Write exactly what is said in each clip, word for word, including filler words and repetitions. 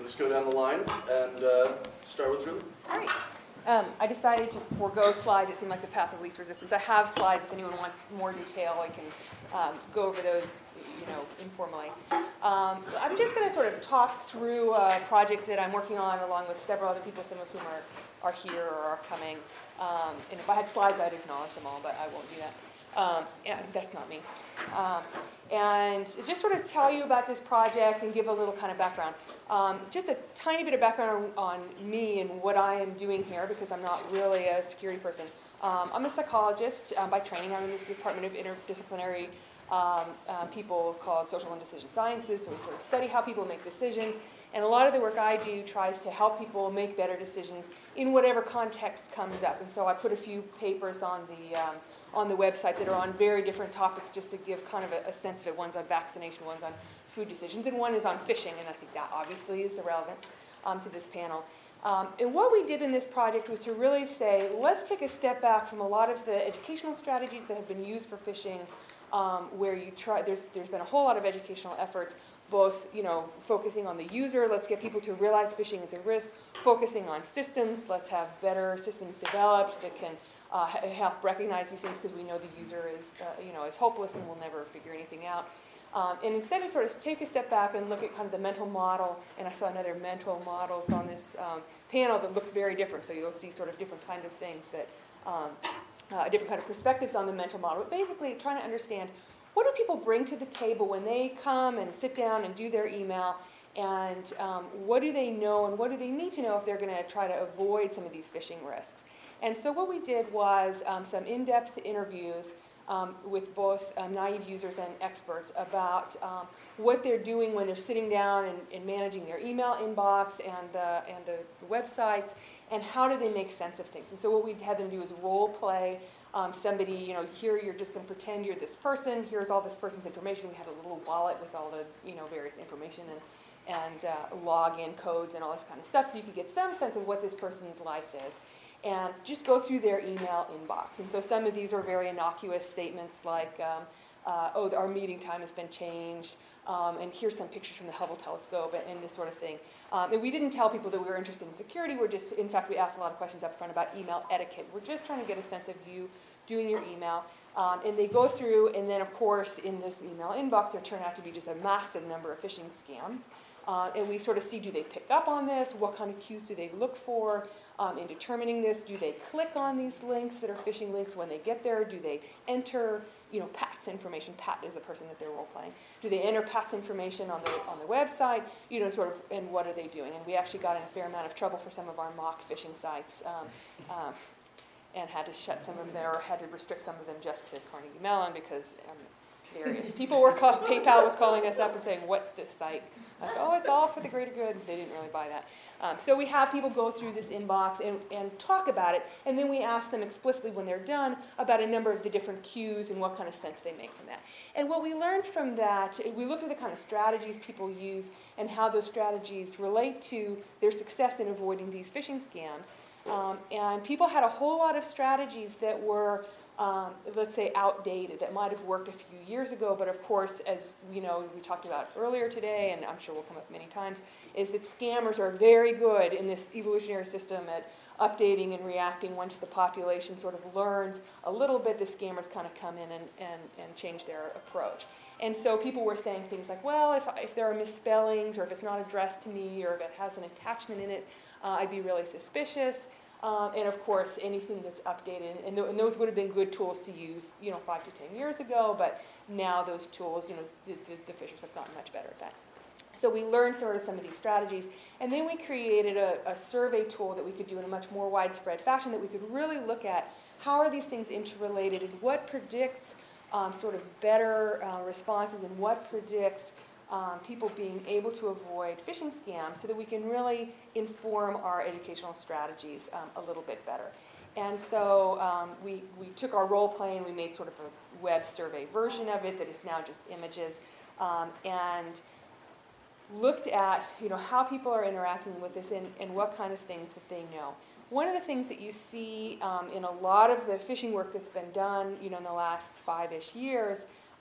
let's go down the line and uh, start with Ruby. All right. Um, I decided to forego slides. It seemed like the path of least resistance. I have slides. If anyone wants more detail, I can um, go over those, you know, informally. Um, I'm just going to sort of talk through a project that I'm working on along with several other people, some of whom are, are here or are coming. Um, and if I had slides, I'd acknowledge them all, but I won't do that. Um, yeah, that's not me. Um, and just sort of tell you about this project and give a little kind of background. Um, just a tiny bit of background on, on me and what I am doing here, because I'm not really a security person. Um, I'm a psychologist um, by training. I'm in this Department of Interdisciplinary um, uh, people called Social and Decision Sciences, so we sort of study how people make decisions. And a lot of the work I do tries to help people make better decisions in whatever context comes up. And so I put a few papers on the um, on the website that are on very different topics, just to give kind of a, a sense of it. One's on vaccination, one's on food decisions, and one is on fishing, and I think that obviously is the relevance um, to this panel. Um, and what we did in this project was to really say, let's take a step back from a lot of the educational strategies that have been used for fishing, um, where you try, there's, there's been a whole lot of educational efforts, both, you know, focusing on the user, let's get people to realize fishing is a risk, focusing on systems, let's have better systems developed that can Uh, help recognize these things, because we know the user is, uh, you know, is hopeless and will never figure anything out. Um, and instead of sort of take a step back and look at kind of the mental model, and I saw another mental models on this um, panel that looks very different, so you'll see sort of different kind of things that, um, uh, different kind of perspectives on the mental model. But basically trying to understand, what do people bring to the table when they come and sit down and do their email, and um, what do they know and what do they need to know if they're going to try to avoid some of these phishing risks. And so what we did was um, some in-depth interviews um, with both um, naive users and experts about um, what they're doing when they're sitting down and, and managing their email inbox and, uh, and the websites, and how do they make sense of things. And so what we had them do is role play um, somebody, you know, here you're just going to pretend you're this person, here's all this person's information. We had a little wallet with all the, you know, various information and, and uh, login codes and all this kind of stuff, so you could get some sense of what this person's life is. And just go through their email inbox. And so some of these are very innocuous statements like, um, uh, oh, our meeting time has been changed, um, and here's some pictures from the Hubble telescope, and, and this sort of thing. Um, and we didn't tell people that we were interested in security. We're just, in fact, we asked a lot of questions up front about email etiquette. We're just trying to get a sense of you doing your email. Um, and they go through, and then, of course, in this email inbox, there turn out to be just a massive number of phishing scams. Uh, and we sort of see, do they pick up on this? What kind of cues do they look for um, in determining this? Do they click on these links that are phishing links when they get there? Do they enter, you know, Pat's information? Pat is the person that they're role playing. Do they enter Pat's information on the on the website? You know, sort of, and what are they doing? And we actually got in a fair amount of trouble for some of our mock phishing sites, um, um, and had to shut some of them, or had to restrict some of them just to Carnegie Mellon, because um, various people were call, PayPal was calling us up and saying, "What's this site?" Like, oh, it's all for the greater good. They didn't really buy that. Um, so we have people go through this inbox and, and talk about it, and then we ask them explicitly when they're done about a number of the different cues and what kind of sense they make from that. And what we learned from that, we looked at the kind of strategies people use and how those strategies relate to their success in avoiding these phishing scams. Um, and people had a whole lot of strategies that were Um, let's say outdated, that might have worked a few years ago, but of course, as you know, we talked about earlier today, and I'm sure will come up many times, is that scammers are very good in this evolutionary system at updating and reacting. Once the population sort of learns a little bit, the scammers kind of come in and, and, and change their approach. And so people were saying things like, well, if, if there are misspellings, or if it's not addressed to me, or if it has an attachment in it, uh, I'd be really suspicious. Um, and of course, anything that's updated, and, th and those would have been good tools to use, you know, five to ten years ago. But now those tools, you know, the, the, the fishers have gotten much better at that. So we learned sort of some of these strategies, and then we created a, a survey tool that we could do in a much more widespread fashion, that we could really look at how are these things interrelated, and what predicts um, sort of better uh, responses, and what predicts Um, people being able to avoid phishing scams, so that we can really inform our educational strategies um, a little bit better. And so um, we, we took our role play and we made sort of a web survey version of it that is now just images, um, and looked at, you know, how people are interacting with this, and, and what kind of things that they know. One of the things that you see um, in a lot of the phishing work that's been done, you know, in the last five-ish years,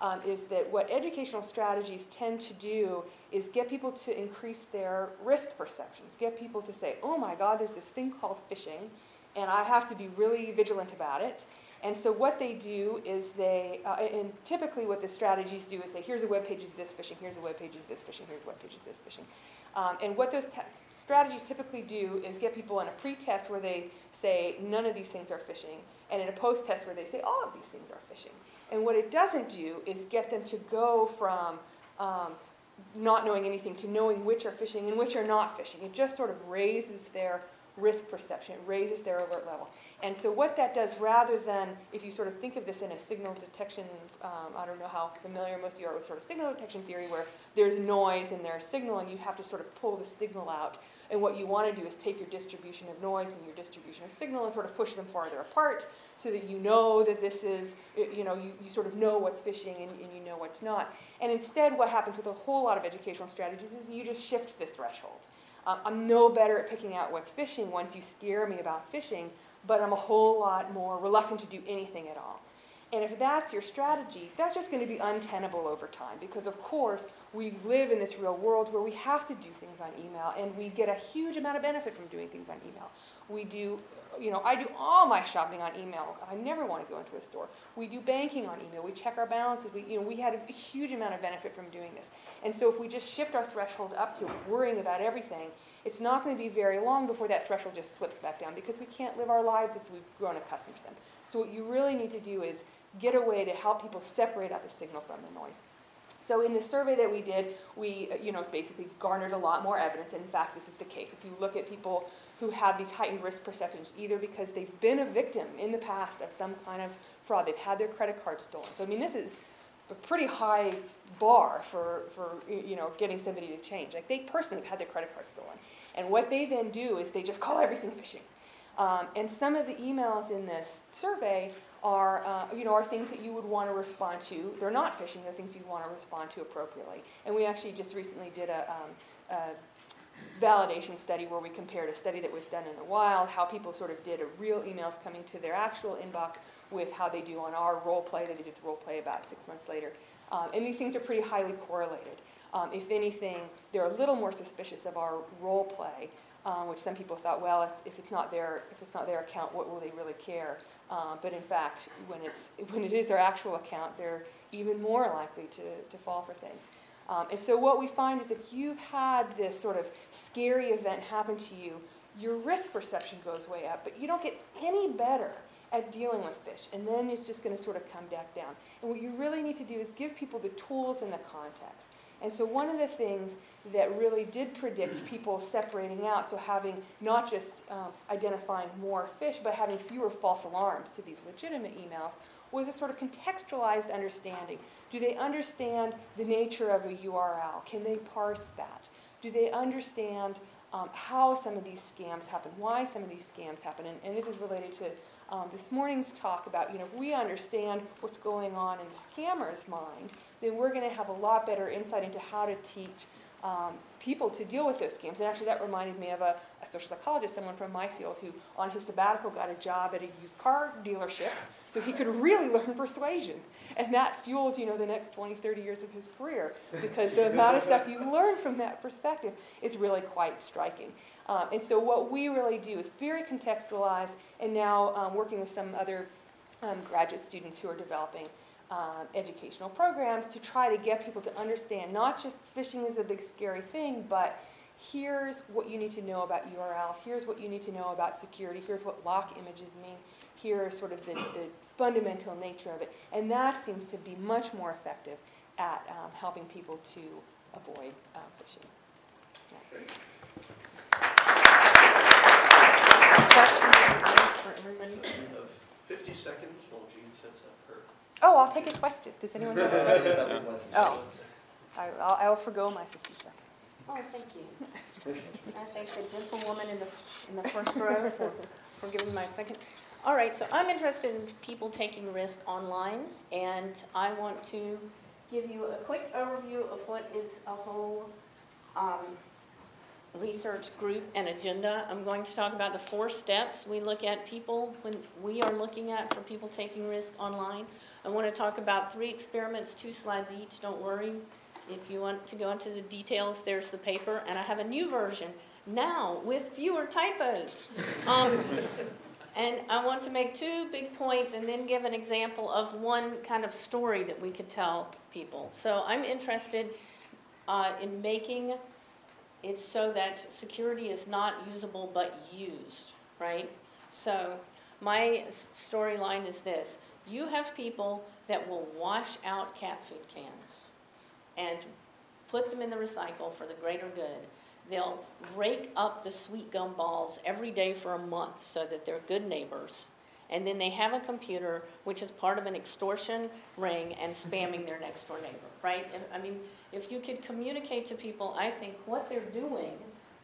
um, is that what educational strategies tend to do is get people to increase their risk perceptions, get people to say, oh my God, there's this thing called phishing, and I have to be really vigilant about it. And so what they do is they, uh, and typically what the strategies do is say, here's a web page is this phishing, here's a web page is this phishing, here's a web page is this phishing. Um, and what those strategies typically do is get people in a pre-test where they say none of these things are phishing, and in a post-test where they say all of these things are phishing. And what it doesn't do is get them to go from um, not knowing anything to knowing which are phishing and which are not phishing. It just sort of raises their risk perception, it raises their alert level. And so what that does, rather than, if you sort of think of this in a signal detection, um, I don't know how familiar most of you are with sort of signal detection theory, where there's noise and there's signal and you have to sort of pull the signal out. And what you want to do is take your distribution of noise and your distribution of signal and sort of push them farther apart so that you know that this is, you know, you, you sort of know what's phishing and, and you know what's not. And instead what happens with a whole lot of educational strategies is you just shift the threshold. Um, I'm no better at picking out what's phishing once you scare me about phishing, but I'm a whole lot more reluctant to do anything at all. And if that's your strategy, that's just going to be untenable over time because, of course, we live in this real world where we have to do things on email, and we get a huge amount of benefit from doing things on email. We do, you know, I do all my shopping on email. I never want to go into a store. We do banking on email. We check our balances. We, you know, we had a huge amount of benefit from doing this. And so if we just shift our threshold up to worrying about everything, it's not going to be very long before that threshold just slips back down because we can't live our lives as we've grown accustomed to them. So what you really need to do is get a way to help people separate out the signal from the noise. So in the survey that we did, we uh, you know, basically garnered a lot more evidence. And in fact, this is the case. If you look at people who have these heightened risk perceptions, either because they've been a victim in the past of some kind of fraud, they've had their credit card stolen. So I mean, this is a pretty high bar for, for you know, getting somebody to change. Like they personally have had their credit card stolen. And what they then do is they just call everything phishing. Um, and some of the emails in this survey are, uh, you know, are things that you would want to respond to. They're not phishing, they're things you want to respond to appropriately. And we actually just recently did a, um, a validation study where we compared a study that was done in the wild, how people sort of did a real emails coming to their actual inbox with how they do on our role play. They did the role play about six months later. Um, and these things are pretty highly correlated. Um, if anything, they're a little more suspicious of our role play, um, which some people thought, well, if, if it's not their if it's not their account, what will they really care? Uh, but in fact, when it's when it is their actual account, they're even more likely to, to fall for things. Um, and so what we find is if you've had this sort of scary event happen to you, your risk perception goes way up, but you don't get any better at dealing with fish, and then it's just going to sort of come back down. And what you really need to do is give people the tools and the context. And so one of the things that really did predict people separating out, so having not just um, identifying more fish, but having fewer false alarms to these legitimate emails, was a sort of contextualized understanding. Do they understand the nature of a U R L? Can they parse that? Do they understand um, how some of these scams happen, why some of these scams happen? And, and this is related to um, this morning's talk about, you know, if we understand what's going on in the scammer's mind, then we're going to have a lot better insight into how to teach um, people to deal with those scams. And actually that reminded me of a, a social psychologist, someone from my field, who on his sabbatical got a job at a used car dealership so he could really learn persuasion. And that fueled, you know, the next twenty, thirty years of his career, because the amount of stuff you learn from that perspective is really quite striking. Um, and so what we really do is very contextualized, and now um, working with some other um, graduate students who are developing Um, educational programs to try to get people to understand not just phishing is a big scary thing, but here's what you need to know about U R Ls, here's what you need to know about security, here's what lock images mean, here's sort of the, the fundamental nature of it. And that seems to be much more effective at um, helping people to avoid uh, phishing. Yeah. Questions for everybody? Of fifty seconds while Jean sets up her. Oh, I'll take a question. Does anyone have Oh, I, I'll, I'll forgo my fifty seconds. Oh, thank you. I thank the gentlewoman in the in the first row for, for giving me my second. All right, so I'm interested in people taking risk online, and I want to give you a quick overview of what is a whole um, research group and agenda. I'm going to talk about the four steps we look at people when we are looking at for people taking risk online. I want to talk about three experiments, two slides each, don't worry. If you want to go into the details, there's the paper, and I have a new version now with fewer typos. Um, and I want to make two big points and then give an example of one kind of story that we could tell people. So I'm interested uh, in making it so that security is not usable but used, right? So my storyline is this. You have people that will wash out cat food cans and put them in the recycle for the greater good. They'll rake up the sweet gum balls every day for a month so that they're good neighbors. And then they have a computer which is part of an extortion ring and spamming their next door neighbor, right? If, I mean, if you could communicate to people, I think, what they're doing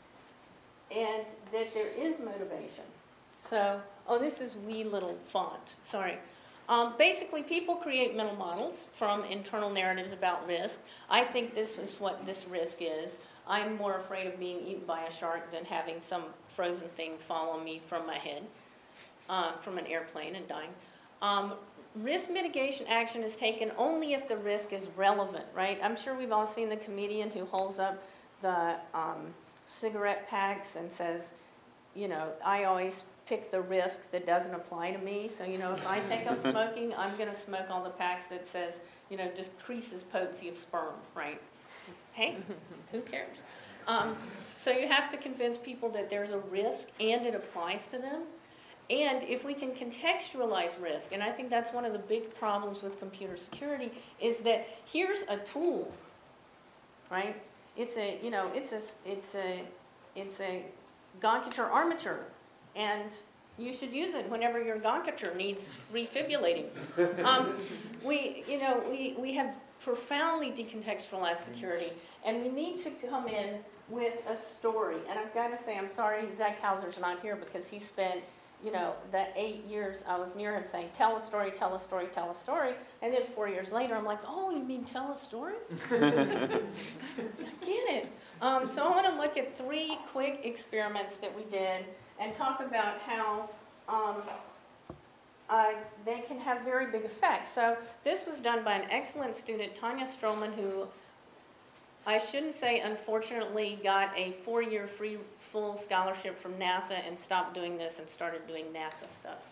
and that there is motivation. So, oh, this is wee little font, sorry. Um, basically, people create mental models from internal narratives about risk. I think this is what this risk is. I'm more afraid of being eaten by a shark than having some frozen thing fall on me from my head, uh, from an airplane and dying. Um, risk mitigation action is taken only if the risk is relevant, right? I'm sure we've all seen the comedian who holds up the um, cigarette packs and says, you know, I always pick the risk that doesn't apply to me. So, you know, if I take up smoking, I'm going to smoke all the packs that says, you know, decreases potency of sperm, right? Just, hey, who cares? Um, so you have to convince people that there's a risk and it applies to them. And if we can contextualize risk, and I think that's one of the big problems with computer security, is that here's a tool, right? It's a, you know, it's a, it's a, it's a Gonkature armature. And you should use it whenever your Gonkature needs refibrillating. Um, we, you know, we, we have profoundly decontextualized security, and we need to come in with a story. And I've got to say, I'm sorry Zach Hauser's not here because he spent, you know, the eight years I was near him saying, tell a story, tell a story, tell a story. And then four years later, I'm like, oh, you mean tell a story? I get it. Um, so I want to look at three quick experiments that we did and talk about how um, uh, they can have very big effects. So this was done by an excellent student, Tanya Stroman, who I shouldn't say unfortunately got a four-year free full scholarship from NASA and stopped doing this and started doing NASA stuff.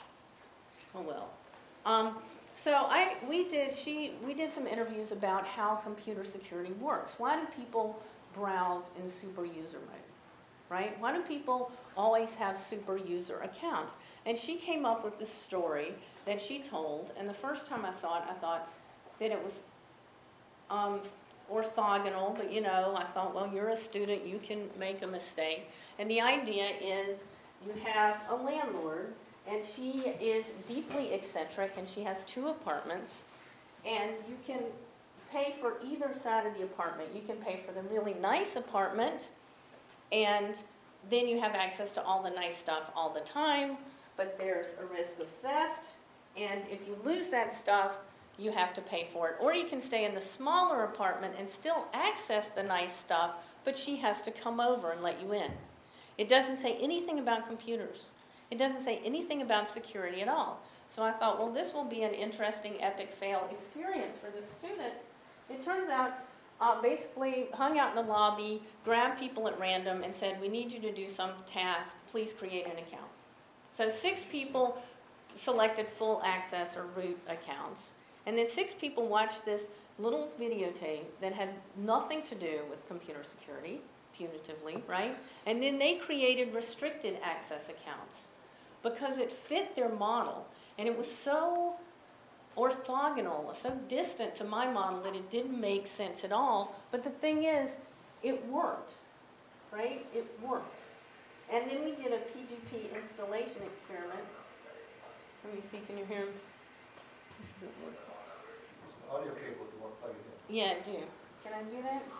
Oh well. Um, so I we did she we did some interviews about how computer security works. Why do people browse in super user mode? Right? Why do people always have super user accounts? And she came up with this story that she told, and the first time I saw it, I thought that it was um, orthogonal, but you know, I thought, well, you're a student, you can make a mistake. And the idea is you have a landlord, and she is deeply eccentric, and she has two apartments, and you can pay for either side of the apartment. You can pay for the really nice apartment, and then you have access to all the nice stuff all the time, but there's a risk of theft, and if you lose that stuff, you have to pay for it. Or you can stay in the smaller apartment and still access the nice stuff, but she has to come over and let you in. It doesn't say anything about computers. It doesn't say anything about security at all. So I thought, well, this will be an interesting epic fail experience for this student. It turns out Uh, basically hung out in the lobby, grabbed people at random and said, we need you to do some task, please create an account. So six people selected full access or root accounts. And then six people watched this little videotape that had nothing to do with computer security, punitively, right? And then they created restricted access accounts because it fit their model. And it was so orthogonal, so distant to my model that it didn't make sense at all. But the thing is, it worked, right? It worked. And then we did a P G P installation experiment. Let me see, can you hear him? This isn't working. Audio cable if you want to plug it in. Yeah, I do. Can I do that?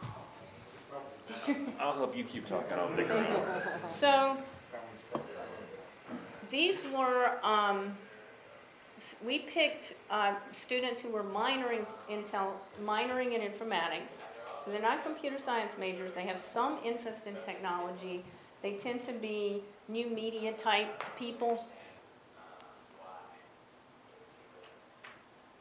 I'll help you keep talking. I'll dig around. So, these were, um, we picked uh, students who were minoring in, tel- minoring in informatics. So they're not computer science majors. They have some interest in technology. They tend to be new media type people.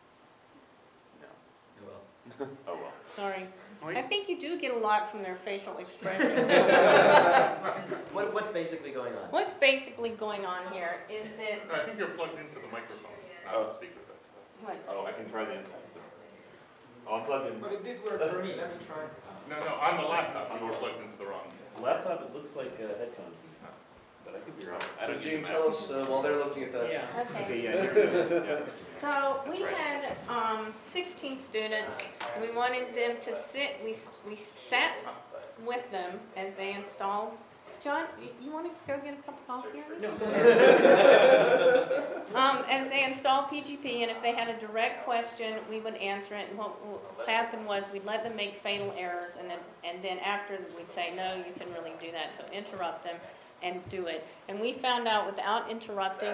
sorry. I think you do get a lot from their facial expressions. What, what's basically going on? What's basically going on here is that, I think you're plugged into the microphone, not the speaker. what, Oh, I can try the inside. Oh, I'm plugged in. But it did work for me, let me try. No, no, on the laptop, you were plugged into the wrong. Laptop, it looks like uh, headphones, but I could be wrong. I So don't use Gene, a tell Mac. us, uh, while they're looking at that. okay. Okay, yeah, here it is, yeah. So we had um, sixteen students. We wanted them to sit, we, we sat with them as they installed. John, you- you want to go get a cup of coffee? No, go ahead. Um, as they installed P G P, and if they had a direct question, we would answer it. And what what happened was we'd let them make fatal errors, and then, and then after we'd say, no, you can really do that. So interrupt them and do it. And we found out without interrupting,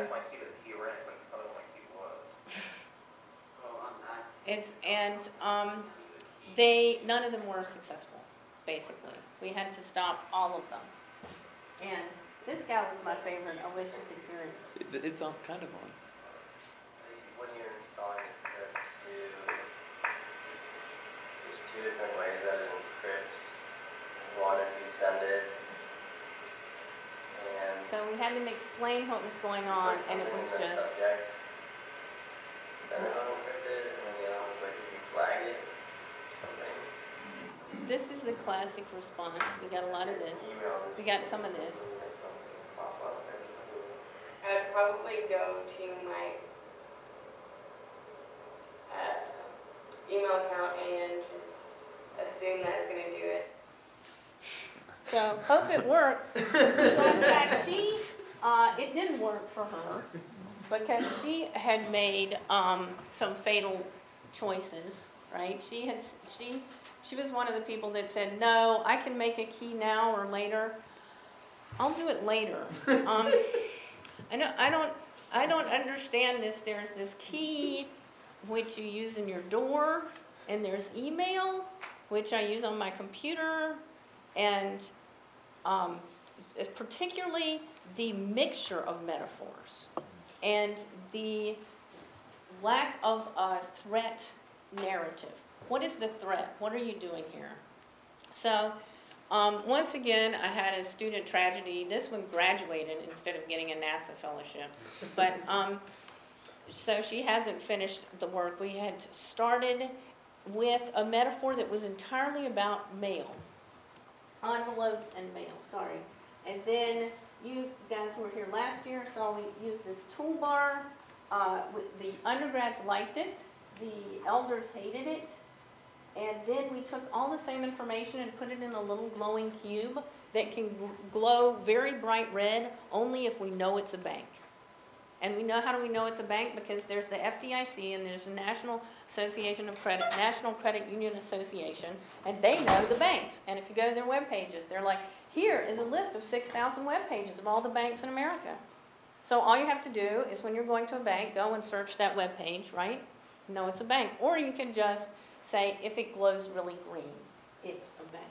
it's, and um, they, none of them were successful, basically. We had to stop all of them. And this guy was my favorite. I wish you could hear it. It's on, kind of on. When you're installing it, there's two, there's two different ways that it encrypts. One, if you send it, and So we had them explain what was going on, and it was something in the just, subject, then it'll encrypt it, and then the other one's like if you flag it, something, this is the classic response. We got a lot of this. email. We got some of this. Something pop up, and I'd probably go to my uh, email account and just assume that it's going to do it. So hope it worked. So in fact, she, uh, it didn't work for her because she had made um, some fatal choices, right? She had, she, she was one of the people that said, no, I can make a key now or later. I'll do it later. Um, I know, I don't, I don't understand this. There's this key which you use in your door, and there's email, which I use on my computer, and um, it's, it's particularly the mixture of metaphors and the lack of a threat narrative. What is the threat? What are you doing here? So, um, once again, I had a student tragedy. This one graduated instead of getting a NASA fellowship. But, um, so she hasn't finished the work. We had started with a metaphor that was entirely about mail. Envelopes and mail, sorry. And then you guys were here last year, so we used this toolbar. Uh, with- the undergrads liked it, the elders hated it. And then we took all the same information and put it in a little glowing cube that can gl- glow very bright red only if we know it's a bank. And we know, how do we know it's a bank? Because there's the F D I C and there's the National Association of Credit, National Credit Union Association, and they know the banks. And if you go to their web pages, they're like, here is a list of six thousand web pages of all the banks in America. So all you have to do is when you're going to a bank, go and search that web page, right? Know it's a bank. Or you can just say, if it glows really green, it's a bank.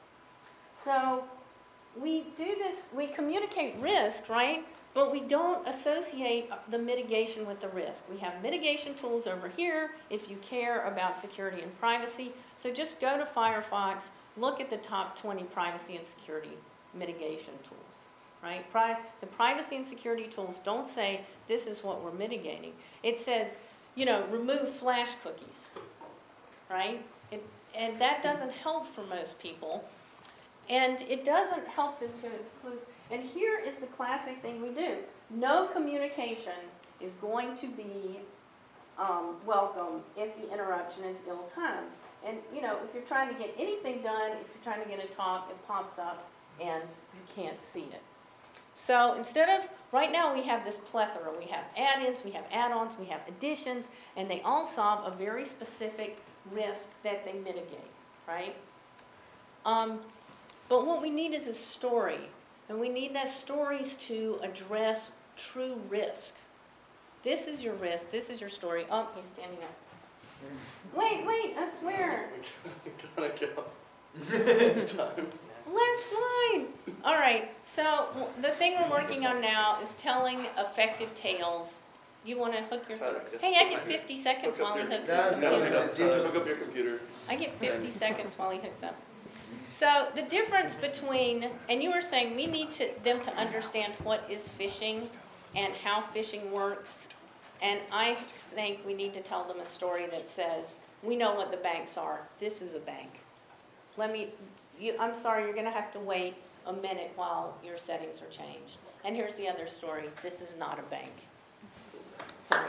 So we do this, we communicate risk, right? But we don't associate the mitigation with the risk. We have mitigation tools over here if you care about security and privacy. So just go to Firefox, look at the top twenty privacy and security mitigation tools, right? Pri- the privacy and security tools don't say this is what we're mitigating. It says, you know, remove flash cookies, right? It, and that doesn't help for most people. And it doesn't help them to include, and here is the classic thing we do. No communication is going to be um, welcome if the interruption is ill-timed. And, you know, if you're trying to get anything done, if you're trying to get a talk, it pops up and you can't see it. So instead of, right now we have this plethora. We have add-ins, we have add-ons, we have additions, and they all solve a very specific risk that they mitigate, right? Um, but what we need is a story, and we need that stories to address true risk. This is your risk, this is your story. Oh, he's standing up. Wait, wait, I swear. Gotta go. It's time. Let's slide. All right, so w- the thing we're working on now is telling effective tales You want to hook your, Tyler, yeah. hey, I get fifty seconds Hook up while he your- hooks No, his no, No, computer. no, Dave, just hook up your computer. I get fifty seconds while he hooks up. So the difference between, and you were saying we need to, them to understand what is phishing and how phishing works. And I think we need to tell them a story that says, we know what the banks are. This is a bank. Let me, you, I'm sorry, you're gonna have to wait a minute while your settings are changed. And here's the other story. This is not a bank. Sorry.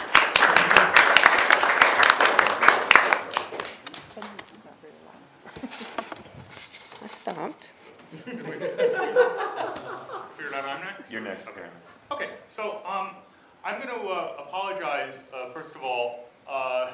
Ten minutes is not very long. I stopped. Figured out I'm next? You're next, Karen. Okay, so um, I'm going to uh, apologize, uh, first of all. Uh,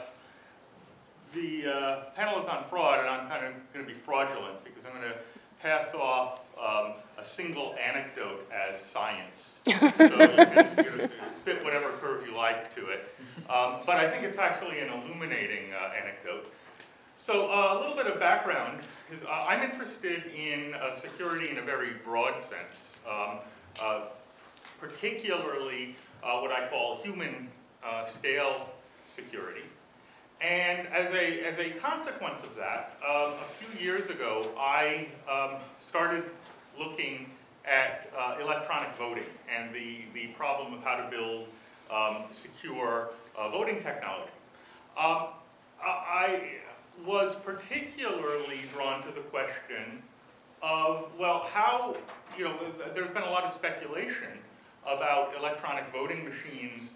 the uh, panel is on fraud, and I'm kind of going to be fraudulent because I'm going to pass off um, a single anecdote as science. So you can you know, fit whatever curve you like to it. Um, but I think it's actually an illuminating uh, anecdote. So uh, a little bit of background is uh, I'm interested in uh, security in a very broad sense. Um, uh, particularly uh, what I call human uh, scale security. And as a, as a consequence of that, um, a few years ago, I um, started looking at uh, electronic voting and the, the problem of how to build um, secure uh, voting technology. Um, I was particularly drawn to the question of, well, how, you know, there's been a lot of speculation about electronic voting machines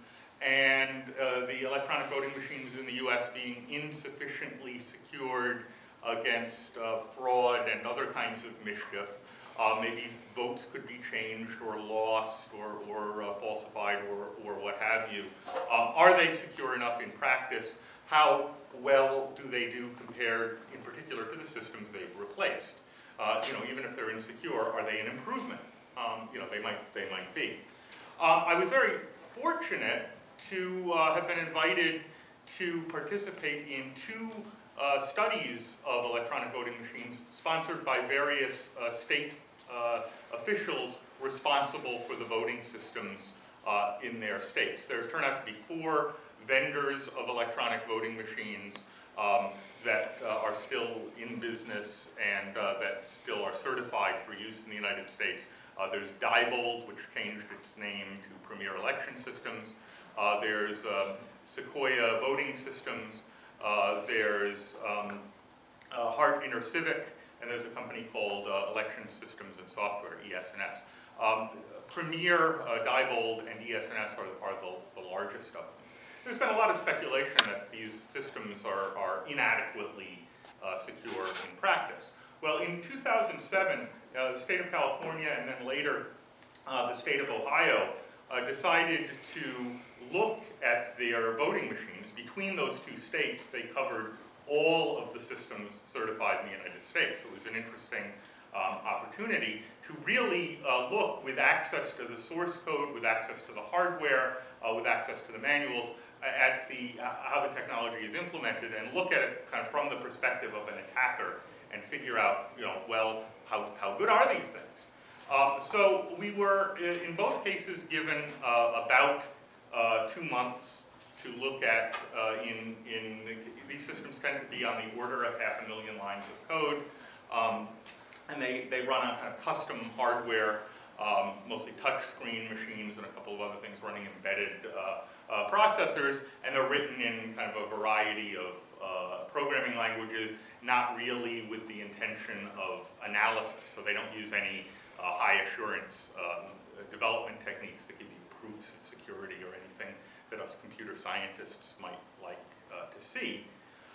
and uh, the electronic voting machines in the U S being insufficiently secured against uh, fraud and other kinds of mischief. Uh, maybe votes could be changed or lost or, or uh, falsified or, or what have you. Um, are they secure enough in practice? How well do they do compared, in particular, to the systems they've replaced? Uh, you know, even if they're insecure, are they an improvement? Um, you know, they might, they might be. Um, I was very fortunate to uh, have been invited to participate in two uh, studies of electronic voting machines sponsored by various uh, state uh, officials responsible for the voting systems uh, in their states. There turned out to be four vendors of electronic voting machines um, that uh, are still in business and uh, that still are certified for use in the United States. Uh, there's Diebold, which changed its name to Premier Election Systems. Uh, there's um, Sequoia Voting Systems. Uh, there's um, uh, Hart InterCivic, and there's a company called uh, Election Systems and Software, E S N S. Um, Premier, uh, Diebold, and E S N S are, are the, the largest of them. There's been a lot of speculation that these systems are, are inadequately uh, secure in practice. Well, in two thousand seven, uh, the state of California and then later uh, the state of Ohio uh, decided to look at their voting machines. Between those two states, they covered all of the systems certified in the United States. It was an interesting um, opportunity to really uh, look with access to the source code, with access to the hardware, uh, with access to the manuals, at the, uh, how the technology is implemented and look at it kind of from the perspective of an attacker and figure out, you know, well, how, how good are these things? Um, so we were, in both cases, given uh, about uh, two months to look at, uh, in, in the, these systems tend to be on the order of half a million lines of code, um, and they, they run on kind of custom hardware, um, mostly touch screen machines and a couple of other things running embedded uh, Uh, processors, and they're written in kind of a variety of uh, programming languages, not really with the intention of analysis. So they don't use any uh, high assurance um, development techniques that give you proofs of security or anything that us computer scientists might like uh, to see.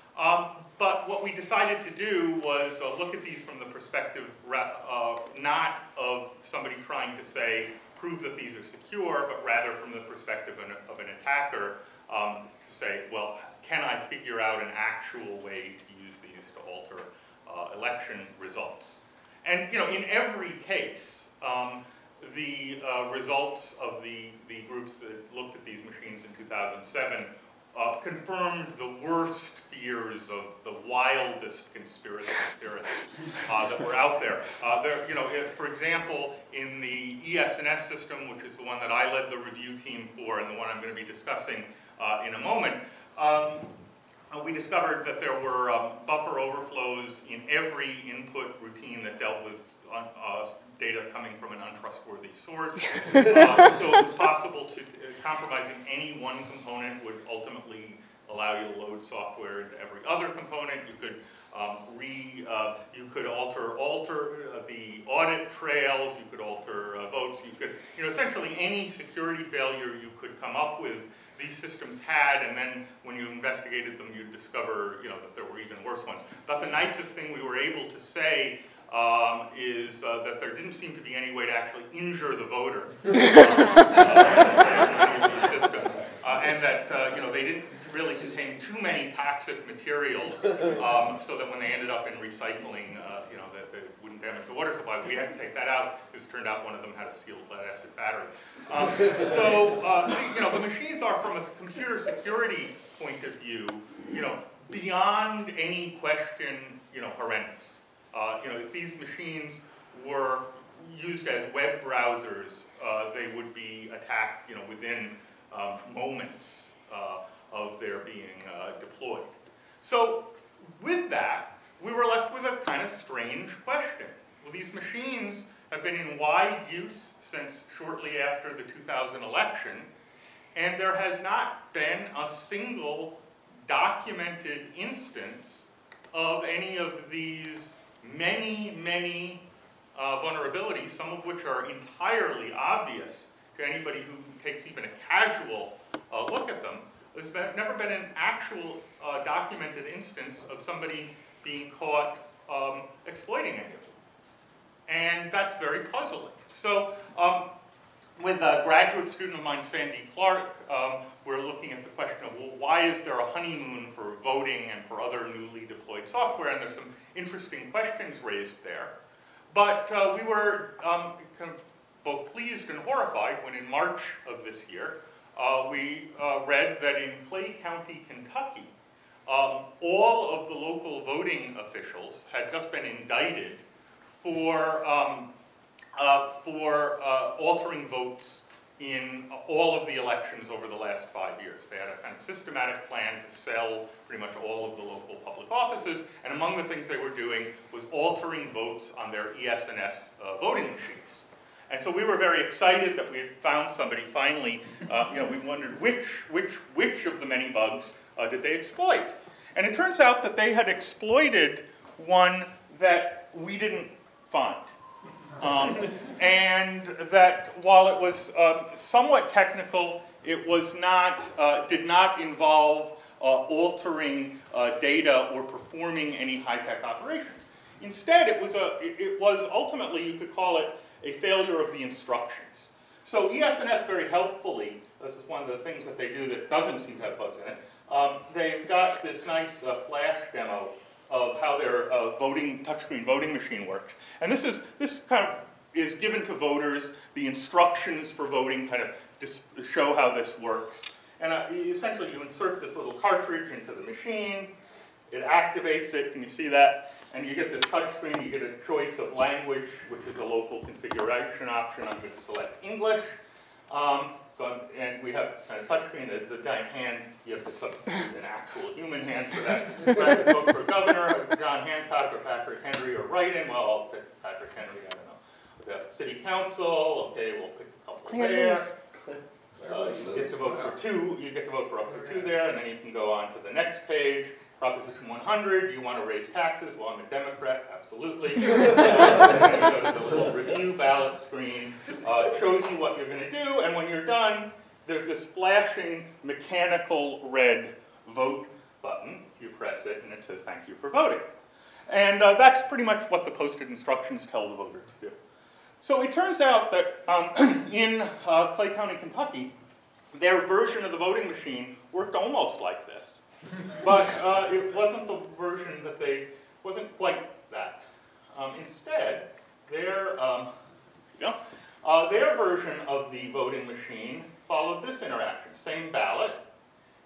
Um, but what we decided to do was uh, look at these from the perspective uh, not of somebody trying to say, prove that these are secure, but rather from the perspective of an, of an attacker um, to say, well, can I figure out an actual way to use these to alter uh, election results? And you know, in every case, um, the uh, results of the, the groups that looked at these machines in two thousand seven uh, confirmed the worst fears of the wildest conspiracy theorists uh, that were out there. Uh, there, you know, if, for example, in the E S N S system, which is the one that I led the review team for and the one I'm going to be discussing uh, in a moment, um, uh, we discovered that there were um, buffer overflows in every input routine that dealt with uh, uh, data coming from an untrustworthy source. uh, so it was possible to, uh, compromising any one component would ultimately allow you to load software into every other component. You could um, re, uh, you could alter alter uh, the audit trails. You could alter uh, votes. You could, you know, essentially any security failure you could come up with, these systems had, and then when you investigated them, you'd discover, you know, that there were even worse ones. But the nicest thing we were able to say um, is uh, that there didn't seem to be any way to actually injure the voter uh, in these systems, uh, and that uh, you know, they didn't really contain too many toxic materials, um, so that when they ended up in recycling, uh, you know, that they wouldn't damage the water supply. We had to take that out because it turned out one of them had a sealed lead acid battery. Um, so, uh, you know, the machines are, from a computer security point of view, you know, beyond any question, you know, horrendous. Uh, you know, if these machines were used as web browsers, uh, they would be attacked, you know, within um, moments uh, of their being uh, deployed. So, with that, we were left with a kind of strange question. Well, these machines have been in wide use since shortly after the two thousand election, and there has not been a single documented instance of any of these many, many uh, vulnerabilities, some of which are entirely obvious to anybody who takes even a casual uh, look at them. There's been, never been an actual uh, documented instance of somebody being caught um, exploiting any of them. And that's very puzzling. So um, with a graduate student of mine, Sandy Clark, um, we're looking at the question of, well, why is there a honeymoon for voting and for other newly deployed software? And there's some interesting questions raised there. But uh, we were um, kind of both pleased and horrified when in March of this year, uh, we uh, read that in Clay County, Kentucky, um, all of the local voting officials had just been indicted for, um, uh, for uh, altering votes in all of the elections over the last five years. They had a kind of systematic plan to sell pretty much all of the local public offices, and among the things they were doing was altering votes on their E S N S uh, voting machines. And so we were very excited that we had found somebody finally, uh, you know, we wondered which, which, which of the many bugs uh, did they exploit? And it turns out that they had exploited one that we didn't find. Um, and that while it was um, somewhat technical, it was not, uh, did not involve uh, altering uh, data or performing any high-tech operations. Instead, it was, a, it, it was ultimately, you could call it, a failure of the instructions. So E S N S very helpfully, this is one of the things that they do that doesn't seem to have bugs in it, um, they've got this nice uh, flash demo of how their uh, voting, touchscreen voting machine works. And this is, this kind of is given to voters, the instructions for voting kind of dis show how this works. And uh, essentially you insert this little cartridge into the machine, it activates it, can you see that? And you get this touchscreen, you get a choice of language, which is a local configuration option. I'm going to select English. Um, so I'm, and we have this kind of touchscreen, the, the giant hand, you have to substitute an actual human hand for that. Whether to vote for governor, John Hancock, or Patrick Henry, or write-in, well, I'll pick Patrick Henry, I don't know. The city council, okay, we'll pick a couple Clear there. news. Uh, you get to vote for two, you get to vote for up to two there, and then you can go on to the next page. Proposition one hundred, you want to raise taxes? Well, I'm a Democrat, absolutely. uh, then you go to the little review ballot screen. Uh, it shows you what you're going to do, and when you're done, there's this flashing mechanical red vote button. You press it, and it says, thank you for voting. And uh, that's pretty much what the posted instructions tell the voter to do. So it turns out that um, in uh, Clay County, Kentucky, their version of the voting machine worked almost like this. But uh, it wasn't the version that they, wasn't quite that. Um, instead, their, um, you know, uh, their version of the voting machine followed this interaction. Same ballot,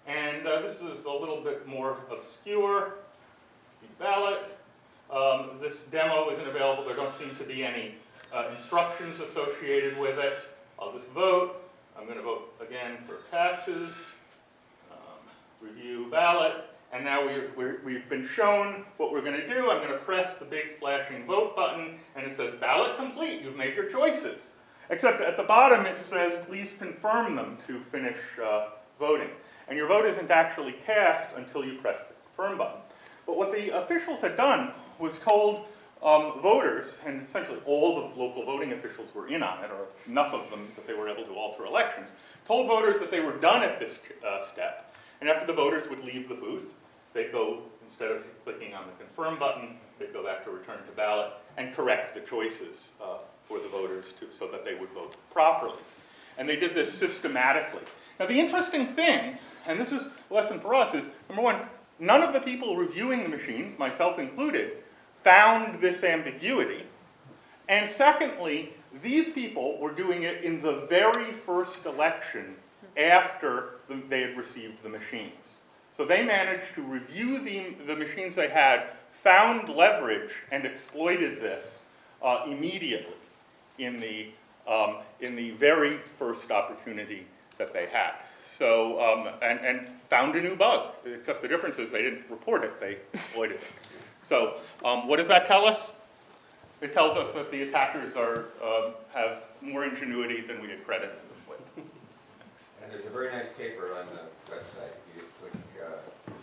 And uh, this is a little bit more obscure. Ballot. Um, this demo isn't available. There don't seem to be any uh, instructions associated with it. I'll just vote. I'm going to vote again for taxes. Um, review ballot. And now we're, we're, we've been shown what we're going to do. I'm going to press the big flashing vote button, and it says ballot complete. You've made your choices. Except at the bottom it says please confirm them to finish uh, voting. And your vote isn't actually cast until you press the confirm button. But what the officials had done was told um, voters, and essentially all the local voting officials were in on it, or enough of them that they were able to alter elections, told voters that they were done at this uh, step. And after the voters would leave the booth, they'd go, instead of clicking on the confirm button, they'd go back to return to ballot and correct the choices uh, for the voters to, so that they would vote properly. And they did this systematically. Now the interesting thing, and this is a lesson for us, is number one, none of the people reviewing the machines, myself included, found this ambiguity. And secondly, these people were doing it in the very first election after the, they had received the machines. So they managed to review the, the machines they had, found leverage, and exploited this uh, immediately in the, um, in the very first opportunity that they had. So, um, and, and found a new bug, except the difference is they didn't report it, they exploited it. So, um, what does that tell us? It tells us that the attackers are, uh, have more ingenuity than we had credited them with. And there's a very nice paper on the website. You just click, uh...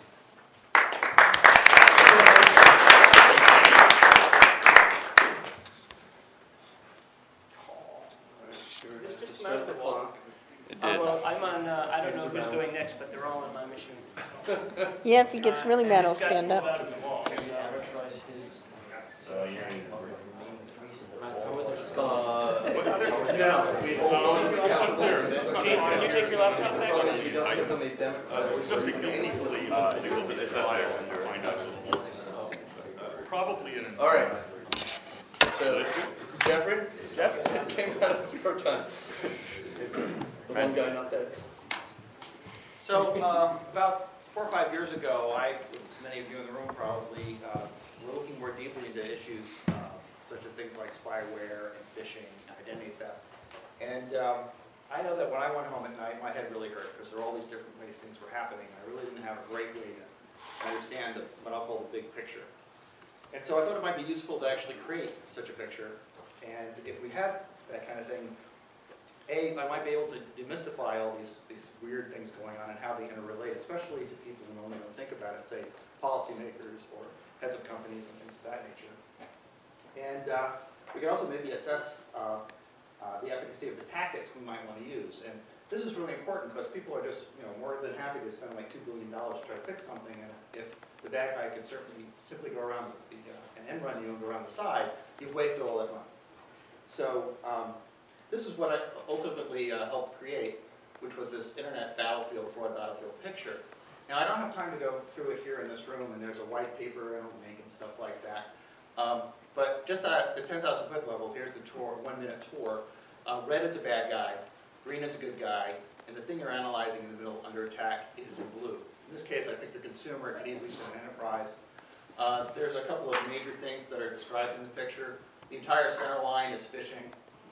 Just start the clock. It Uh, did. well, I'm on, uh, I don't know who's going next, but they're all on my machine. Yeah, if he gets really Uh, mad, and I'll it's got stand pulled up. out of the wall. So you Uh, no, we hold on to the capital. Gene, can you take your laptop back? So if you don't give them a demo, Uh, it's just ignore the leave, uh, a little bit fire and find out a little more. Probably an. all right. So, Jeffrey, Jeff? it came out of your time. The one guy not dead. So, um, about four or five years ago, I, many of you in the room probably, uh, were looking more deeply into issues uh, such as things like spyware and phishing and identity theft. And um, I know that when I went home at night, my head really hurt because there were all these different ways things were happening. I really didn't have a great way to understand the, what I'll call the big picture. And so I thought it might be useful to actually create such a picture. And if we had that kind of thing, A, I might be able to demystify all these, these weird things going on and how they interrelate, especially to people who normally don't think about it, say policymakers or heads of companies and things of that nature. And uh, we could also maybe assess uh, uh, the efficacy of the tactics we might want to use. And this is really important because people are just, you know, more than happy to spend like two billion dollars to try to fix something. And if the bad guy could certainly simply go around the, uh, an end run you and go around the side, you've wasted all that money. So um, this is what I ultimately uh, helped create, which was this internet battlefield, fraud battlefield picture. Now I don't have time to go through it here in this room, and there's a white paper I don't make and stuff like that. Um, but just at the ten thousand foot level, here's the tour, one minute tour. Uh, red is a bad guy, green is a good guy, and the thing you're analyzing in the middle under attack is in blue. In this case, I picked the consumer, it could easily be an enterprise. Uh, there's a couple of major things that are described in the picture. The entire center line is phishing.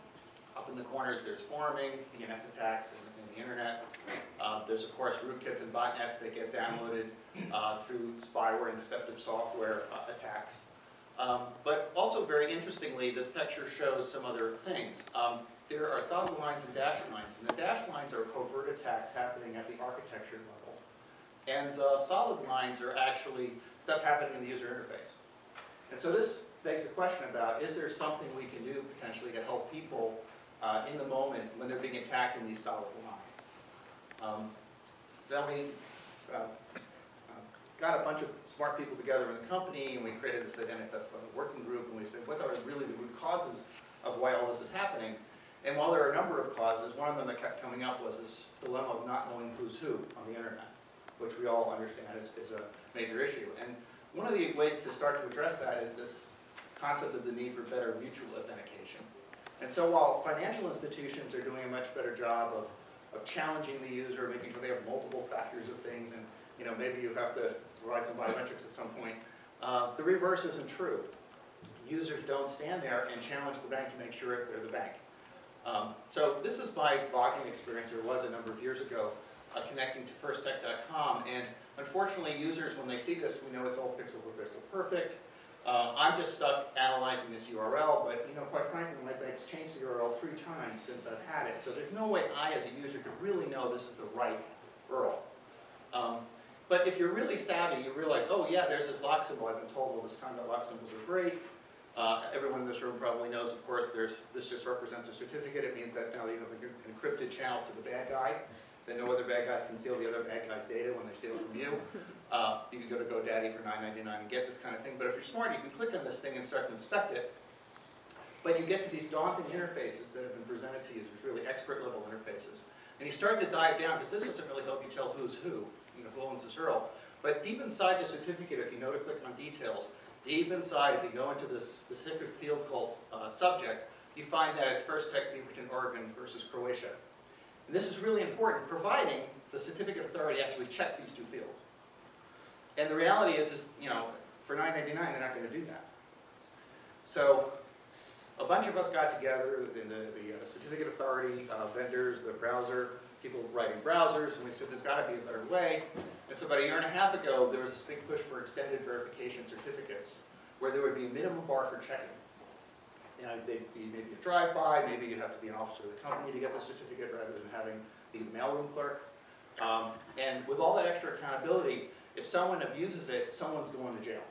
Up in the corners, there's pharming, D N S attacks, and in the internet. Uh, there's, of course, rootkits and botnets that get downloaded uh, through spyware and deceptive software uh, attacks. Um, but also, very interestingly, this picture shows some other things. Um, there are solid lines and dash lines, and the dash lines are covert attacks happening at the architecture level. And the solid lines are actually stuff happening in the user interface. And so this begs the question about, is there something we can do potentially to help people uh, in the moment when they're being attacked in these solid lines? Um, then we uh, uh, got a bunch of smart people together in the company, and we created this identity theft working group, and we said, what are really the root causes of why all this is happening? And while there are a number of causes, one of them that kept coming up was this dilemma of not knowing who's who on the internet, which we all understand is, is a major issue. And one of the ways to start to address that is this concept of the need for better mutual authentication. And so while financial institutions are doing a much better job of, of challenging the user, making sure they have multiple factors of things, and you know, maybe you have to provide some biometrics at some point. Uh, the reverse isn't true. Users don't stand there and challenge the bank to make sure they're the bank. Um, so this is my logging experience, or was a number of years ago, uh, connecting to first tech dot com, and unfortunately users, when they see this, we know it's all pixel per pixel perfect. Uh, I'm just stuck analyzing this U R L, but you know, quite frankly, my bank's changed the U R L three times since I've had it, so there's no way I, as a user, could really know this is the right U R L. Um, but if you're really savvy, you realize, oh yeah, there's this lock symbol. I've been told all this time that lock symbols are great. Uh, everyone in this room probably knows, of course, there's, this just represents a certificate. It means that now you have an encrypted channel to the bad guy, that no other bad guys can steal the other bad guy's data when they steal it from you. Uh, you can go to GoDaddy for nine ninety-nine and get this kind of thing, but if you're smart, you can click on this thing and start to inspect it. But you get to these daunting interfaces that have been presented to users, really expert level interfaces. And you start to dive down, because this doesn't really help you tell who's who, you know, who owns this U R L. But deep inside the certificate, if you know to click on details, deep inside, if you go into this specific field called uh, subject, you find that it's First Tech Beaverton, Oregon versus Croatia. And this is really important, providing the certificate authority actually check these two fields. And the reality is, is you know, for nine ninety-nine, they're not going to do that. So a bunch of us got together, in the, the uh, certificate authority, uh, vendors, the browser, people writing browsers, and we said there's got to be a better way. And so about a year and a half ago, there was this big push for extended verification certificates, where there would be a minimum bar for checking. You know, they'd be maybe a drive-by, maybe you'd have to be an officer of the company to get the certificate rather than having the mailroom clerk. Um, and with all that extra accountability, if someone abuses it, someone's going to jail.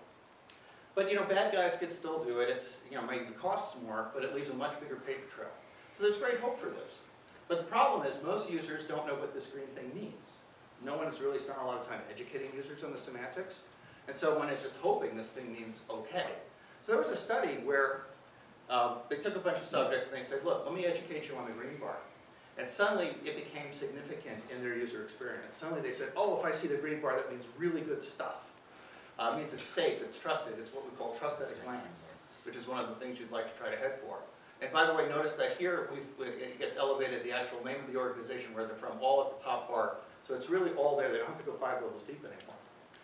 But you know, bad guys can still do it. It's, you know, maybe it costs more, but it leaves a much bigger paper trail. So there's great hope for this. But the problem is most users don't know what this green thing means. No one has really spent a lot of time educating users on the semantics. And so one is just hoping this thing means okay. So there was a study where um, they took a bunch of subjects and they said, look, let me educate you on the green bar. And suddenly it became significant in their user experience. Suddenly they said, oh, if I see the green bar, that means really good stuff. Uh, it means it's safe, it's trusted, it's what we call trust at a glance, which is one of the things you'd like to try to head for. And by the way, notice that here we've, it gets elevated the actual name of the organization, where they're from, all at the top bar. So it's really all there. They don't have to go five levels deep anymore.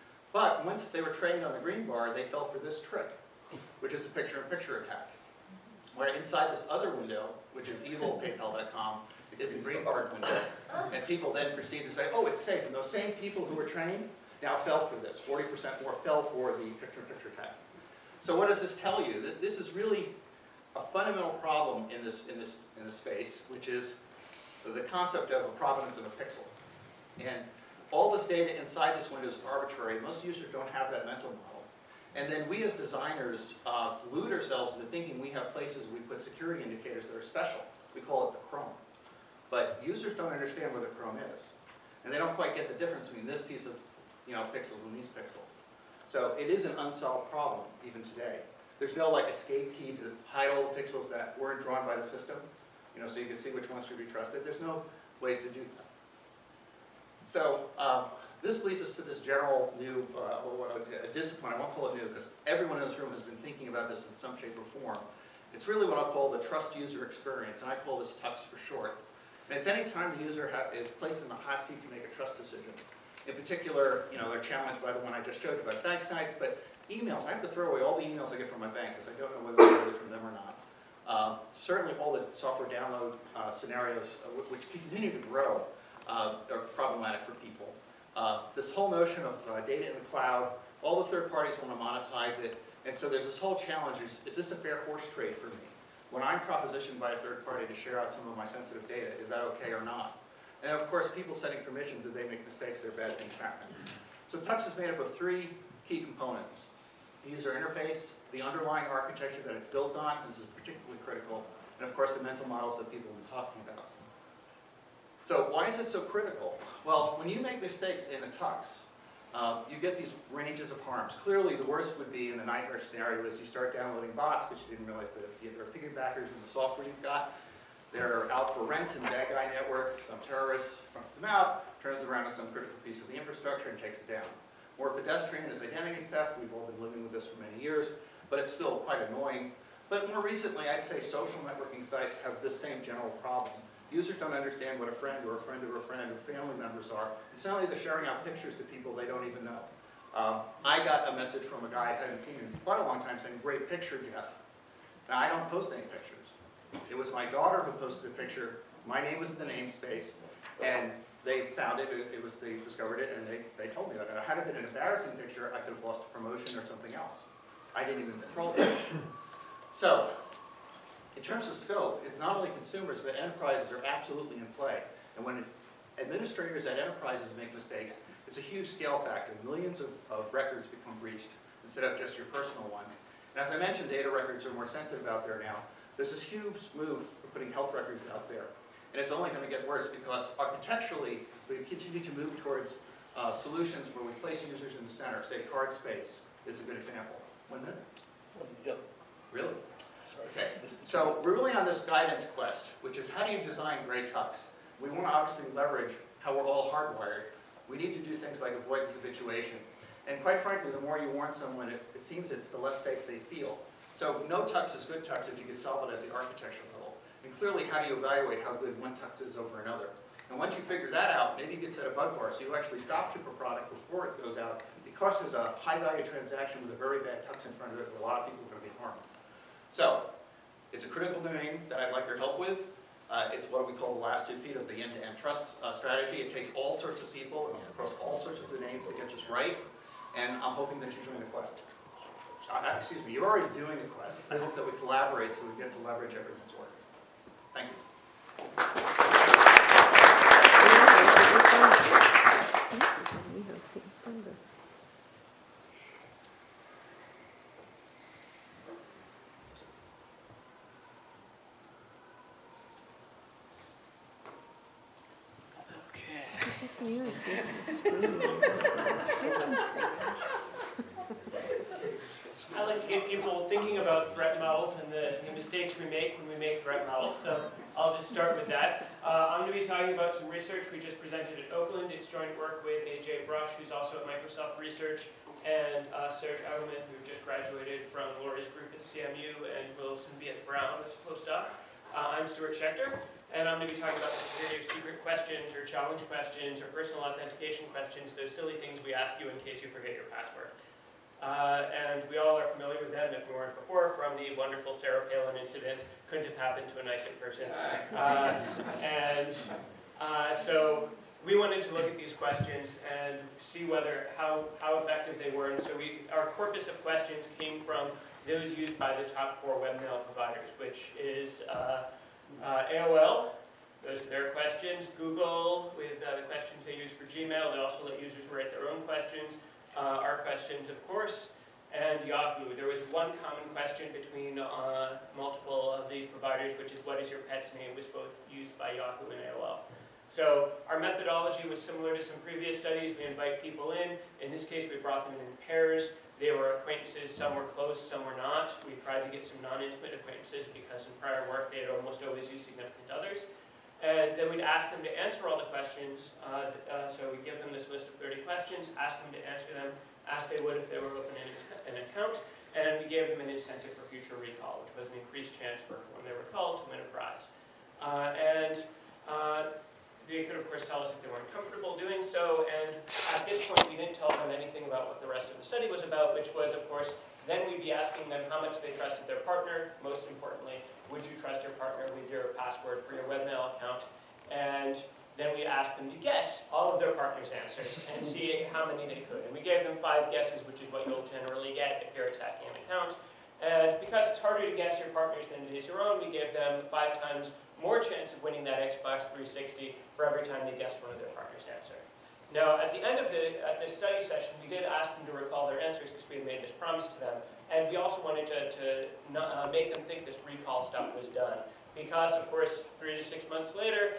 But once they were trained on the green bar, they fell for this trick, which is a picture-in-picture attack, where inside this other window, which is evil PayPal dot com, is the green bar window. And people then proceed to say, oh, it's safe. And those same people who were trained now fell for this. forty percent more fell for the picture-in-picture attack. So what does this tell you? This is really a fundamental problem in this, in this, in this space, which is the concept of a provenance of a pixel. And all this data inside this window is arbitrary. Most users don't have that mental model. And then we as designers uh, delude ourselves into thinking we have places we put security indicators that are special. We call it the Chrome. But users don't understand where the Chrome is. And they don't quite get the difference between this piece of, you know, pixels and these pixels. So it is an unsolved problem even today. There's no like escape key to hide all the pixels that weren't drawn by the system, you know, so you can see which ones should be trusted. There's no ways to do that. So um, this leads us to this general new uh, a discipline. I won't call it new because everyone in this room has been thinking about this in some shape or form. It's really what I'll call the trust user experience, and I call this TUX for short. And it's any time the user is placed in the hot seat to make a trust decision. In particular, you know, they're challenged by the one I just showed you about bank sites, but emails, I have to throw away all the emails I get from my bank because I don't know whether they're really from them or not. Uh, certainly all the software download uh, scenarios, uh, which continue to grow, uh, are problematic for people. Uh, this whole notion of uh, data in the cloud, all the third parties want to monetize it, and so there's this whole challenge, is, is this a fair horse trade for me? When I'm propositioned by a third party to share out some of my sensitive data, is that okay or not? And of course, people setting permissions, if they make mistakes, there are bad things happen. So TUX is made up of three key components. The user interface, the underlying architecture that it's built on, this is particularly critical, and of course the mental models that people have been talking about. So why is it so critical? Well, when you make mistakes in a TUX, uh, you get these ranges of harms. Clearly the worst would be in the nightmare scenario is you start downloading bots because you didn't realize that there are piggybackers in the software you've got. They're out for rent in the bad guy network. Some terrorist fronts them out, turns them around to some critical piece of the infrastructure and takes it down. More pedestrian is identity theft. We've all been living with this for many years, but it's still quite annoying. But more recently, I'd say social networking sites have this same general problem. Users don't understand what a friend or a friend of a friend or family members are. And suddenly they're sharing out pictures to people they don't even know. Um, I got a message from a guy I hadn't seen in quite a long time saying, "Great picture, Jeff." Now, I don't post any pictures. It was my daughter who posted a picture. My name was in the namespace, and they found it. It was they discovered it, and they, they told me that. And had it been an embarrassing picture, I could have lost a promotion or something else. I didn't even control it. So, in terms of scope, it's not only consumers, but enterprises are absolutely in play. And when administrators at enterprises make mistakes, it's a huge scale factor. Millions of, of records become breached instead of just your personal one. And as I mentioned, data records are more sensitive out there now. There's this huge move for putting health records out there. And it's only going to get worse because architecturally, we continue to move towards uh, solutions where we place users in the center. Say card space is a good example. One minute? Yep. Really? Sorry. Okay. So we're really on this guidance quest, which is how do you design great tucks? We want to obviously leverage how we're all hardwired. We need to do things like avoid the habituation. And quite frankly, the more you warn someone, it, it seems it's the less safe they feel. So no tux is good tux if you can solve it at the architecture level. And clearly, how do you evaluate how good one tux is over another? And once you figure that out, maybe you can set a bug bar so you actually stop your product before it goes out, because there's a high-value transaction with a very bad tux in front of it where a lot of people are going to be harmed. So it's a critical domain that I'd like your help with. Uh, it's what we call the last two feet of the end-to-end trust uh, strategy. It takes all sorts of people across all sorts of domains to get this right, and I'm hoping that you join the quest. Uh, excuse me, you're already doing the quest. I hope that we collaborate so we get to leverage everyone's work. Thank you. I like to get people thinking about threat models and the, the mistakes we make when we make threat models, so I'll just start with that. Uh, I'm going to be talking about some research we just presented at Oakland. It's joint work with A J Brush, who's also at Microsoft Research, and uh, Serge Edelman, who just graduated from Laurie's group at C M U, and will soon be at Brown as a postdoc. Uh, I'm Stuart Schechter, and I'm going to be talking about the security of secret questions, or challenge questions, or personal authentication questions, those silly things we ask you in case you forget your password. Uh, and we all are familiar with them if we weren't before from the wonderful Sarah Palin incident. Couldn't have happened to a nicer person. Uh, and uh, so we wanted to look at these questions and see whether how, how effective they were. And so we, our corpus of questions came from those used by the top four webmail providers, which is uh, uh, A O L. Those are their questions. Google with uh, the questions they use for Gmail. They also let users write their own questions. Uh, our questions, of course, and Yahoo. There was one common question between uh, multiple of these providers, which is what is your pet's name, was both used by Yahoo and A O L. So our methodology was similar to some previous studies. We invite people in. In this case, we brought them in in pairs. They were acquaintances. Some were close, some were not. We tried to get some non-intimate acquaintances because in prior work, they had almost always used significant others. And then we'd ask them to answer all the questions. Uh, uh, so we'd give them this list of thirty questions, ask them to answer them as they would if they were opening an account, and we gave them an incentive for future recall, which was an increased chance for when they were called to win a prize. Uh, and uh, they could, of course, tell us if they weren't comfortable doing so. And at this point, we didn't tell them anything about what the rest of the study was about, which was, of course, then we'd be asking them how much they trusted their partner. Most importantly, would you trust your partner with your password for your webmail account? And then we asked them to guess all of their partner's answers and see how many they could. And we gave them five guesses, which is what you'll generally get if you're attacking an account. And because it's harder to guess your partner's than it is your own, we gave them five times more chance of winning that Xbox three sixty for every time they guessed one of their partner's answer. Now, at the end of the at this study session, we did ask them to recall their answers because we had made this promise to them. And we also wanted to, to uh, make them think this recall stuff was done. Because, of course, three to six months later,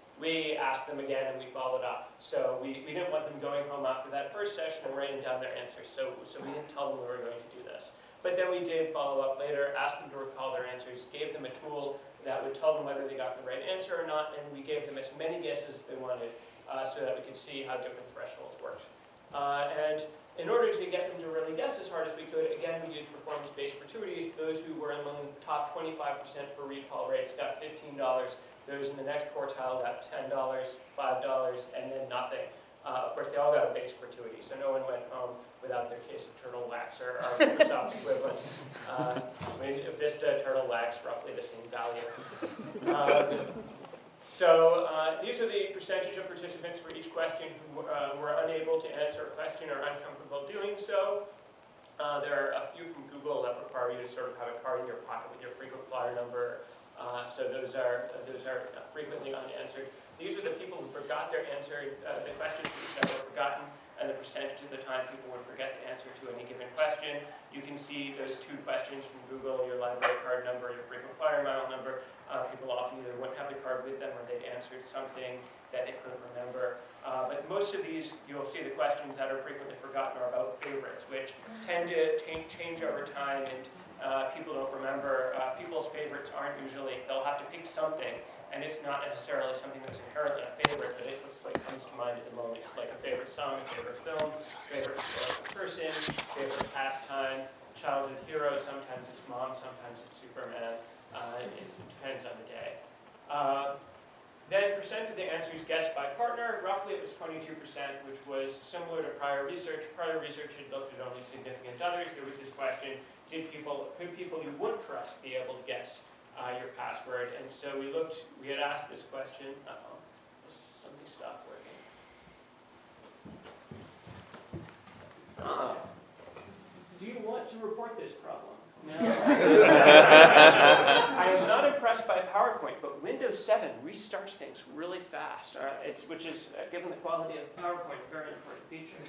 we asked them again and we followed up. So we, we didn't want them going home after that first session and writing down their answers. So, so we didn't tell them we were going to do this. But then we did follow up later, asked them to recall their answers, gave them a tool that would tell them whether they got the right answer or not, and we gave them as many guesses as they wanted uh, so that we could see how different thresholds worked. Uh, and in order to get them to really guess as hard as we could, again, we used performance-based gratuities. Those who were among the top twenty-five percent for recall rates got fifteen dollars. Those in the next quartile got ten dollars, five dollars, and then nothing. Uh, of course, they all got a base gratuity, so no one went home without their case of turtle wax or our Microsoft equivalent. Uh, I mean, Vista, turtle wax, roughly the same value. Uh, so uh, these are the percentage of participants for each question who uh, were unable to answer a question or uncomfortable doing so. Uh, there are a few from Google that require you to sort of have a card in your pocket with your frequent flyer number. Uh, so those are those are frequently unanswered. These are the people who forgot their answer, uh, the questions that were forgotten, and the percentage of the time people would forget the answer to any given question. You can see those two questions from Google, your library card number, your frequent flyer mile number. Uh, people often either wouldn't have the card with them or they'd answered something that they couldn't remember. Uh, but most of these, you'll see the questions that are frequently forgotten are about favorites, which tend to change, change over time, and uh, people don't remember. Uh, people's favorites aren't usually, they'll have to pick something, and it's not necessarily something that's inherently a favorite, but it's what comes to mind at the moment, like a favorite song, a favorite film, favorite historical person, favorite pastime, childhood hero. Sometimes it's mom, sometimes it's Superman. Uh, it depends on the day. Uh, then percent of the answers guessed by partner, roughly it was twenty-two percent, which was similar to prior research. Prior research had looked at only significant others. There was this question, did people, could people you wouldn't trust be able to guess uh, your password? And so we looked, we had asked this question. Uh-oh, this something stopped working. Ah, do you want to report this problem? No. I am not impressed by PowerPoint, but Windows seven restarts things really fast, uh, it's, which is, uh, given the quality of PowerPoint, a very important feature.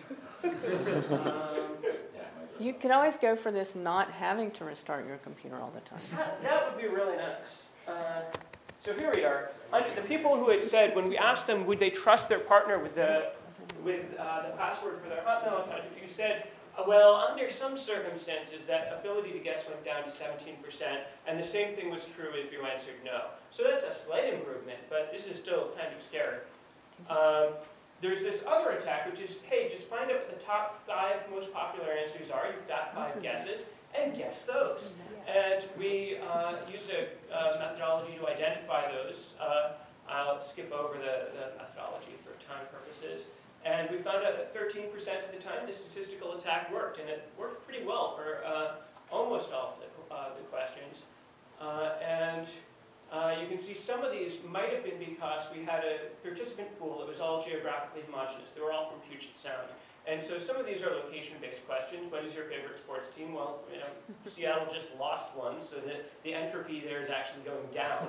Um, You can always go for this not having to restart your computer all the time. that, that would be really nice. Uh, so here we are. Under the people who had said, when we asked them, would they trust their partner with the, with, uh, the password for their Hotmail account, if you said, Uh, well, under some circumstances, that ability to guess went down to seventeen percent, and the same thing was true if you answered no. So that's a slight improvement, but this is still kind of scary. Um, there's this other attack, which is, hey, just find out what the top five most popular answers are. You've got five guesses, and guess those. And we uh, used a uh, methodology to identify those. Uh, I'll skip over the, the methodology for time purposes. And we found out that thirteen percent of the time the statistical attack worked, and it worked pretty well for uh, almost all of the, uh, the questions. Uh, and uh, you can see some of these might have been because we had a participant pool that was all geographically homogeneous. They were all from Puget Sound. And so some of these are location-based questions. What is your favorite sports team? Well, you know, Seattle just lost one, so the, the entropy there is actually going down.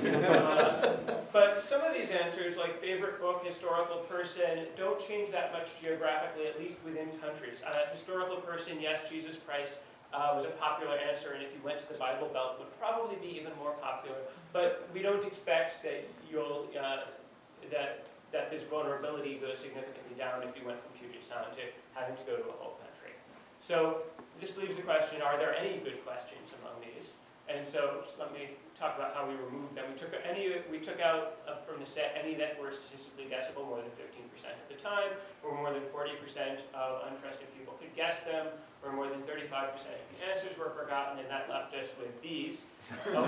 uh, but some of these answers, like favorite book, historical person, don't change that much geographically, at least within countries. Uh, historical person, yes, Jesus Christ uh, was a popular answer, and if you went to the Bible Belt, would probably be even more popular. But we don't expect that you'll uh, that. that this vulnerability goes significantly down if you went from Puget Sound to having to go to a whole country. So this leaves the question, are there any good questions among these? And so let me talk about how we removed them. We took any, we took out uh, from the set any that were statistically guessable more than fifteen percent at the time, or more than forty percent of untrusted people could guess them, or more than thirty-five percent of the answers were forgotten, and that left us with these. Oh,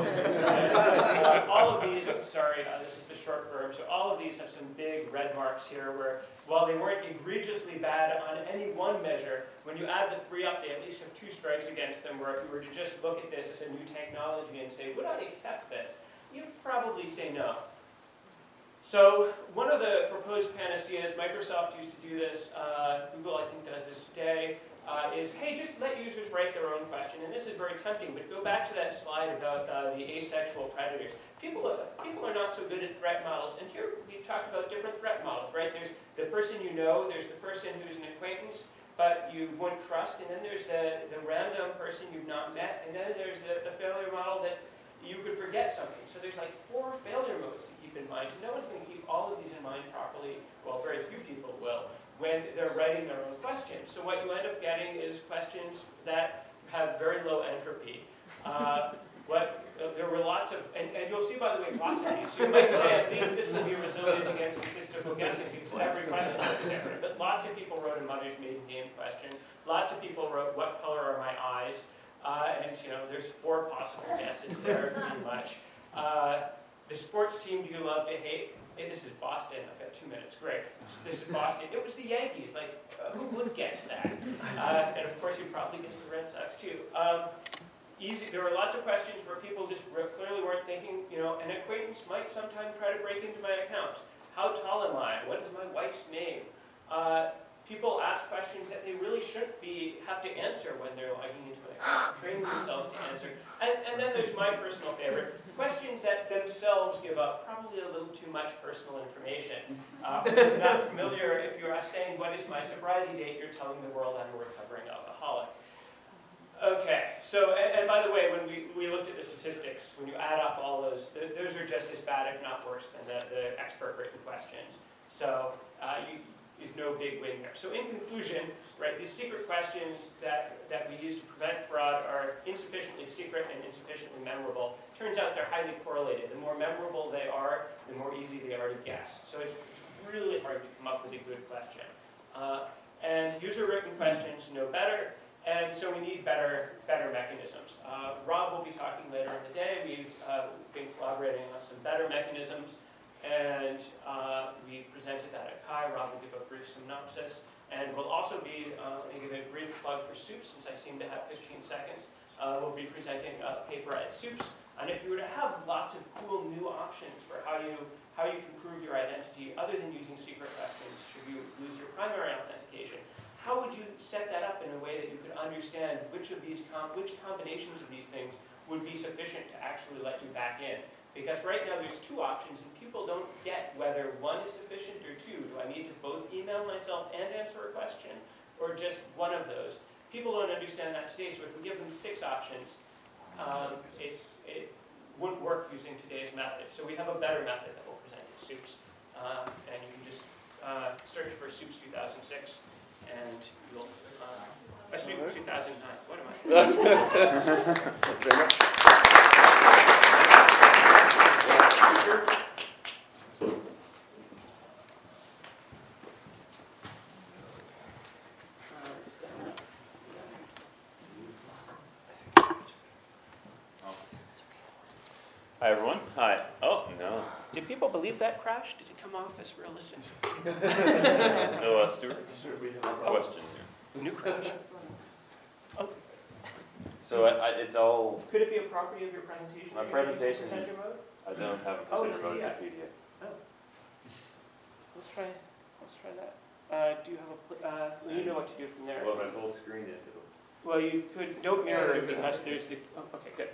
uh, all of these, sorry, uh, this is the short verb, so all of these have some big red marks here where, while they weren't egregiously bad on any one measure, when you add the three up, they at least have two strikes against them, where if you were to just look at this as a new technology and say, would I accept this? You'd probably say no. So one of the proposed panaceas, Microsoft used to do this, uh, Google I think does this today, uh, is, hey, just let users write their own question. And this is very tempting, but go back to that slide about uh, the asexual predators. People are, people are not so good at threat models, and here we've talked about different threat models, right? There's the person you know, there's the person who's an acquaintance, but you wouldn't trust, and then there's the, the random person you've not met, and then there's the, the failure model that you could forget something. So there's like four failure modes to keep in mind. No one's going to keep all of these in mind properly, well, very few people will, when they're writing their own questions. So what you end up getting is questions that have very low entropy. Uh, what, uh, there were lots of, and, and you'll see by the way, lots of these. You might say at least this will be resilient against statistical statistical guessing because every question is different. But lots of people wrote a mother's maiden name question. Lots of people wrote, what color are my eyes? Uh, and, you know, there's four possible guesses there, pretty much. Uh, the sports team do you love to hate? Hey, this is Boston. I've got two minutes. Great. This is Boston. It was the Yankees. Like, uh, who would guess that? Uh, and, of course, you probably guessed the Red Sox, too. Um, Easy. There were lots of questions where people just clearly weren't thinking, you know, an acquaintance might sometime try to break into my account. How tall am I? What is my wife's name? Uh, people ask questions that they really shouldn't be have to answer when they're logging into an account, training themselves to answer. And, and then there's my personal favorite, questions that themselves give up probably a little too much personal information. Uh, for those not familiar, if you're saying, what is my sobriety date, you're telling the world I'm a recovering alcoholic. Okay, so, and, and by the way, when we, we looked at the statistics, when you add up all those, th those are just as bad, if not worse, than the, the expert written questions. So, uh, you, there's no big win here. So in conclusion, right, these secret questions that, that we use to prevent fraud are insufficiently secret and insufficiently memorable. Turns out they're highly correlated. The more memorable they are, the more easy they are to guess. So it's really hard to come up with a good question. Uh, and user-written questions know better. And so we need better, better mechanisms. Uh, Rob will be talking later in the day. We've uh, been collaborating on some better mechanisms, and uh, we presented that at C H I. Rob will give a brief synopsis, and we'll also be, uh, let me give a brief plug for SOUPS, since I seem to have fifteen seconds. Uh, we'll be presenting a paper at SOUPS, and if you were to have lots of cool new options for how you, how you can prove your identity other than using secret questions, should you lose your primary authentication, how would you set that up in a way that you could understand which of these com which combinations of these things would be sufficient to actually let you back in? Because right now there's two options and people don't get whether one is sufficient or two. Do I need to both email myself and answer a question, or just one of those? People don't understand that today, so if we give them six options, um, it's, it wouldn't work using today's method. So we have a better method that we'll present at SOUPS, uh, and you can just uh, search for SOUPS two thousand six. And you'll, uh, I assume two thousand nine, what am I? Hi, everyone. Hi. Oh, no. Did people believe that crash? Did it come off as realistic? So, uh, Stuart, question here. New crash. Oh, So, I, I, it's all, could it be a property of your presentation? My You're using presentation presenter is- mode? I don't have a Oh, presenter it's mode to P D F. P D F. Let's try, let's try that. Uh, do you have a, pl- uh, well, you know what to do from there. Well, my full screen is. Well, you could, don't mirror it because there's the, oh, okay, good.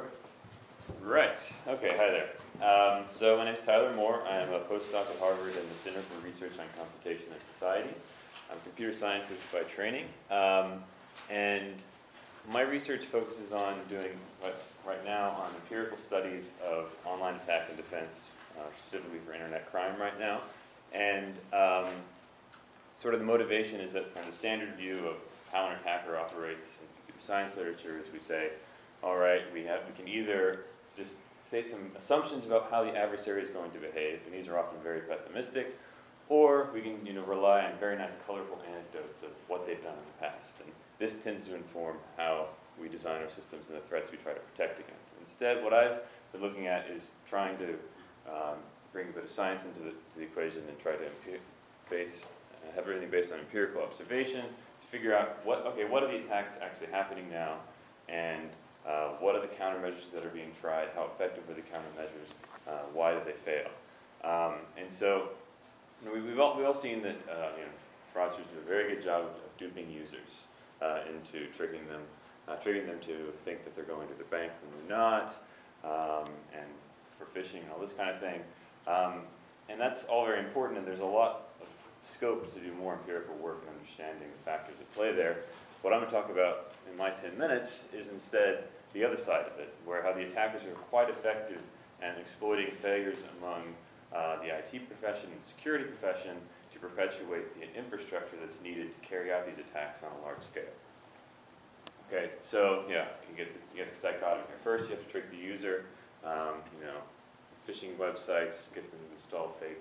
Right. Okay, hi there. Um, so my name is Tyler Moore. I am a postdoc at Harvard in the Center for Research on Computation and Society. I'm a computer scientist by training. Um, and my research focuses on doing, what, right now, on empirical studies of online attack and defense, uh, specifically for internet crime right now. And um, sort of the motivation is that kind of the standard view of how an attacker operates in computer science literature is we say, all right, we have we can either just say some assumptions about how the adversary is going to behave, and these are often very pessimistic, or we can you know rely on very nice, colorful anecdotes of what they've done in the past. And this tends to inform how we design our systems and the threats we try to protect against. Instead, what I've been looking at is trying to um, bring a bit of science into the, to the equation and try to based, uh, have everything based on empirical observation to figure out what okay what are the attacks actually happening now, and Uh, what are the countermeasures that are being tried? How effective are the countermeasures? Uh, why did they fail? Um, and so, you know, we, we've all we've all seen that uh, you know, fraudsters do a very good job of, of duping users uh, into tricking them, uh, tricking them to think that they're going to the bank when they're not, um, and for phishing and all this kind of thing. Um, and that's all very important. And there's a lot of scope to do more empirical work in understanding the factors at play there. What I'm going to talk about in my ten minutes is instead the other side of it, where how the attackers are quite effective at exploiting failures among uh, the I T profession and security profession to perpetuate the infrastructure that's needed to carry out these attacks on a large scale. Okay, so yeah, you get, you get this dichotomy here. First, you have to trick the user, um, you know, phishing websites, get them to install fake uh,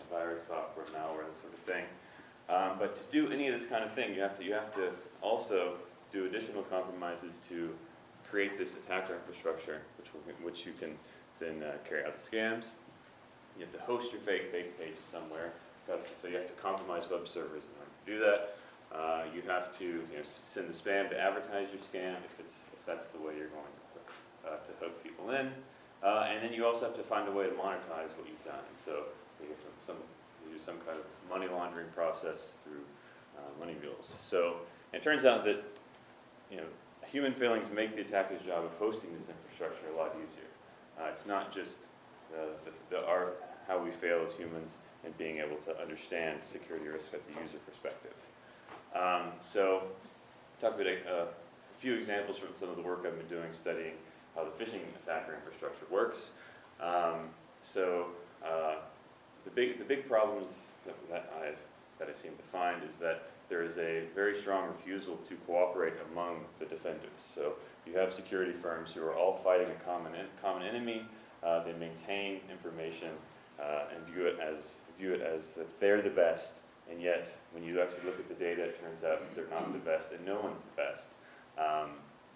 virus, software, malware, this sort of thing. Um, but to do any of this kind of thing, you have to you have to also do additional compromises to create this attacker infrastructure, which will, which you can then uh, carry out the scams. You have to host your fake fake pages somewhere, so you have to compromise web servers in order to do that. Uh, you have to you know, send the spam to advertise your scam if it's if that's the way you're going to, uh, to hook people in. Uh, and then you also have to find a way to monetize what you've done. So you, have to some, you do some kind of money laundering process through uh, money mules. So it turns out that you know human failings make the attacker's job of hosting this infrastructure a lot easier. Uh, it's not just the, the, the our, how we fail as humans in being able to understand security risk at the user perspective. Um, so talk about a, a few examples from some of the work I've been doing studying how the phishing attacker infrastructure works. Um, so uh, the big the big problems that, that I've that I seem to find is that there is a very strong refusal to cooperate among the defenders. So you have security firms who are all fighting a common en common enemy. Uh, they maintain information uh, and view it as view it as that they're the best. And yet, when you actually look at the data, it turns out they're not the best, and no one's the best. Um,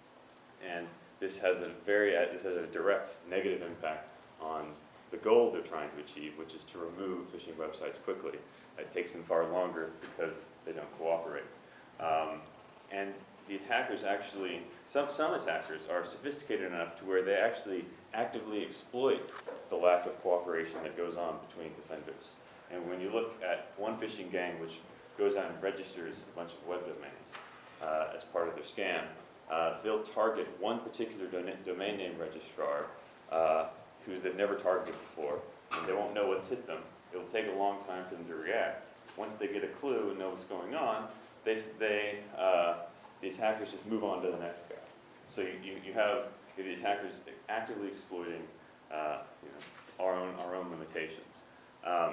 and this has a very this has a direct negative impact on the goal they're trying to achieve, which is to remove phishing websites quickly. It takes them far longer because they don't cooperate. Um, and the attackers actually, some, some attackers are sophisticated enough to where they actually actively exploit the lack of cooperation that goes on between defenders. And when you look at one phishing gang which goes out and registers a bunch of web domains uh, as part of their scam, uh, they'll target one particular do domain name registrar uh, who they've never targeted before, and they won't know what's hit them. It'll take a long time for them to react. Once they get a clue and know what's going on, they, they, uh, the attackers just move on to the next guy. So you, you, you have the attackers actively exploiting uh, you know, our own our own limitations. Um,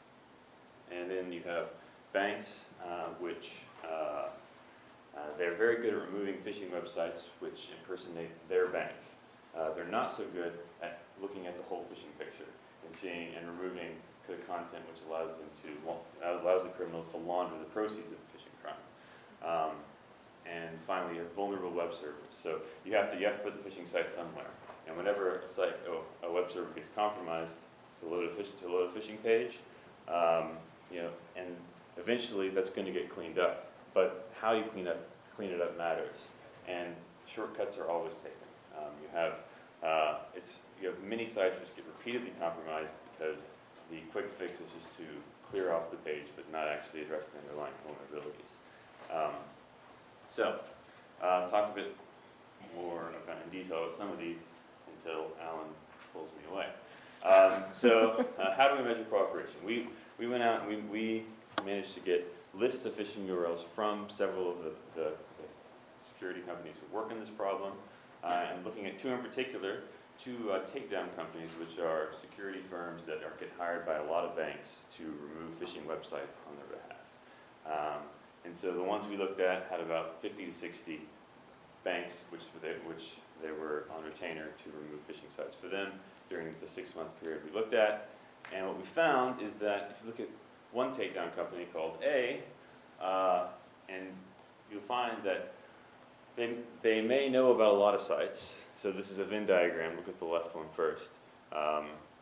and then you have banks, uh, which uh, uh, they're very good at removing phishing websites which impersonate their bank. Uh, they're not so good at looking at the whole phishing picture and seeing and removing the content which allows them to allows the criminals to launder the proceeds of the phishing crime. Um, and finally, you have vulnerable web servers. So you have to you have to put the phishing site somewhere. And whenever a site oh, a web server gets compromised to load a fish, to load a phishing page, um, you know, and eventually that's going to get cleaned up. But how you clean up clean it up matters, and shortcuts are always taken. Um, you have uh, it's you have many sites which get repeatedly compromised because the quick fix is just to clear off the page, but not actually address the underlying vulnerabilities. Um, so, uh, talk a bit more about in detail about some of these until Alan pulls me away. Um, so, uh, how do we measure cooperation? We we went out and we we managed to get lists of phishing U R Ls from several of the, the, the security companies who work in this problem, uh, and looking at two in particular. Two uh, takedown companies, which are security firms that are get hired by a lot of banks to remove phishing websites on their behalf. Um, and so the ones we looked at had about fifty to sixty banks, which they, which they were on retainer to remove phishing sites for them during the six-month period we looked at. And what we found is that if you look at one takedown company called A, uh, and you'll find that They, they may know about a lot of sites. So this is a Venn diagram. Look at the left one first. Um,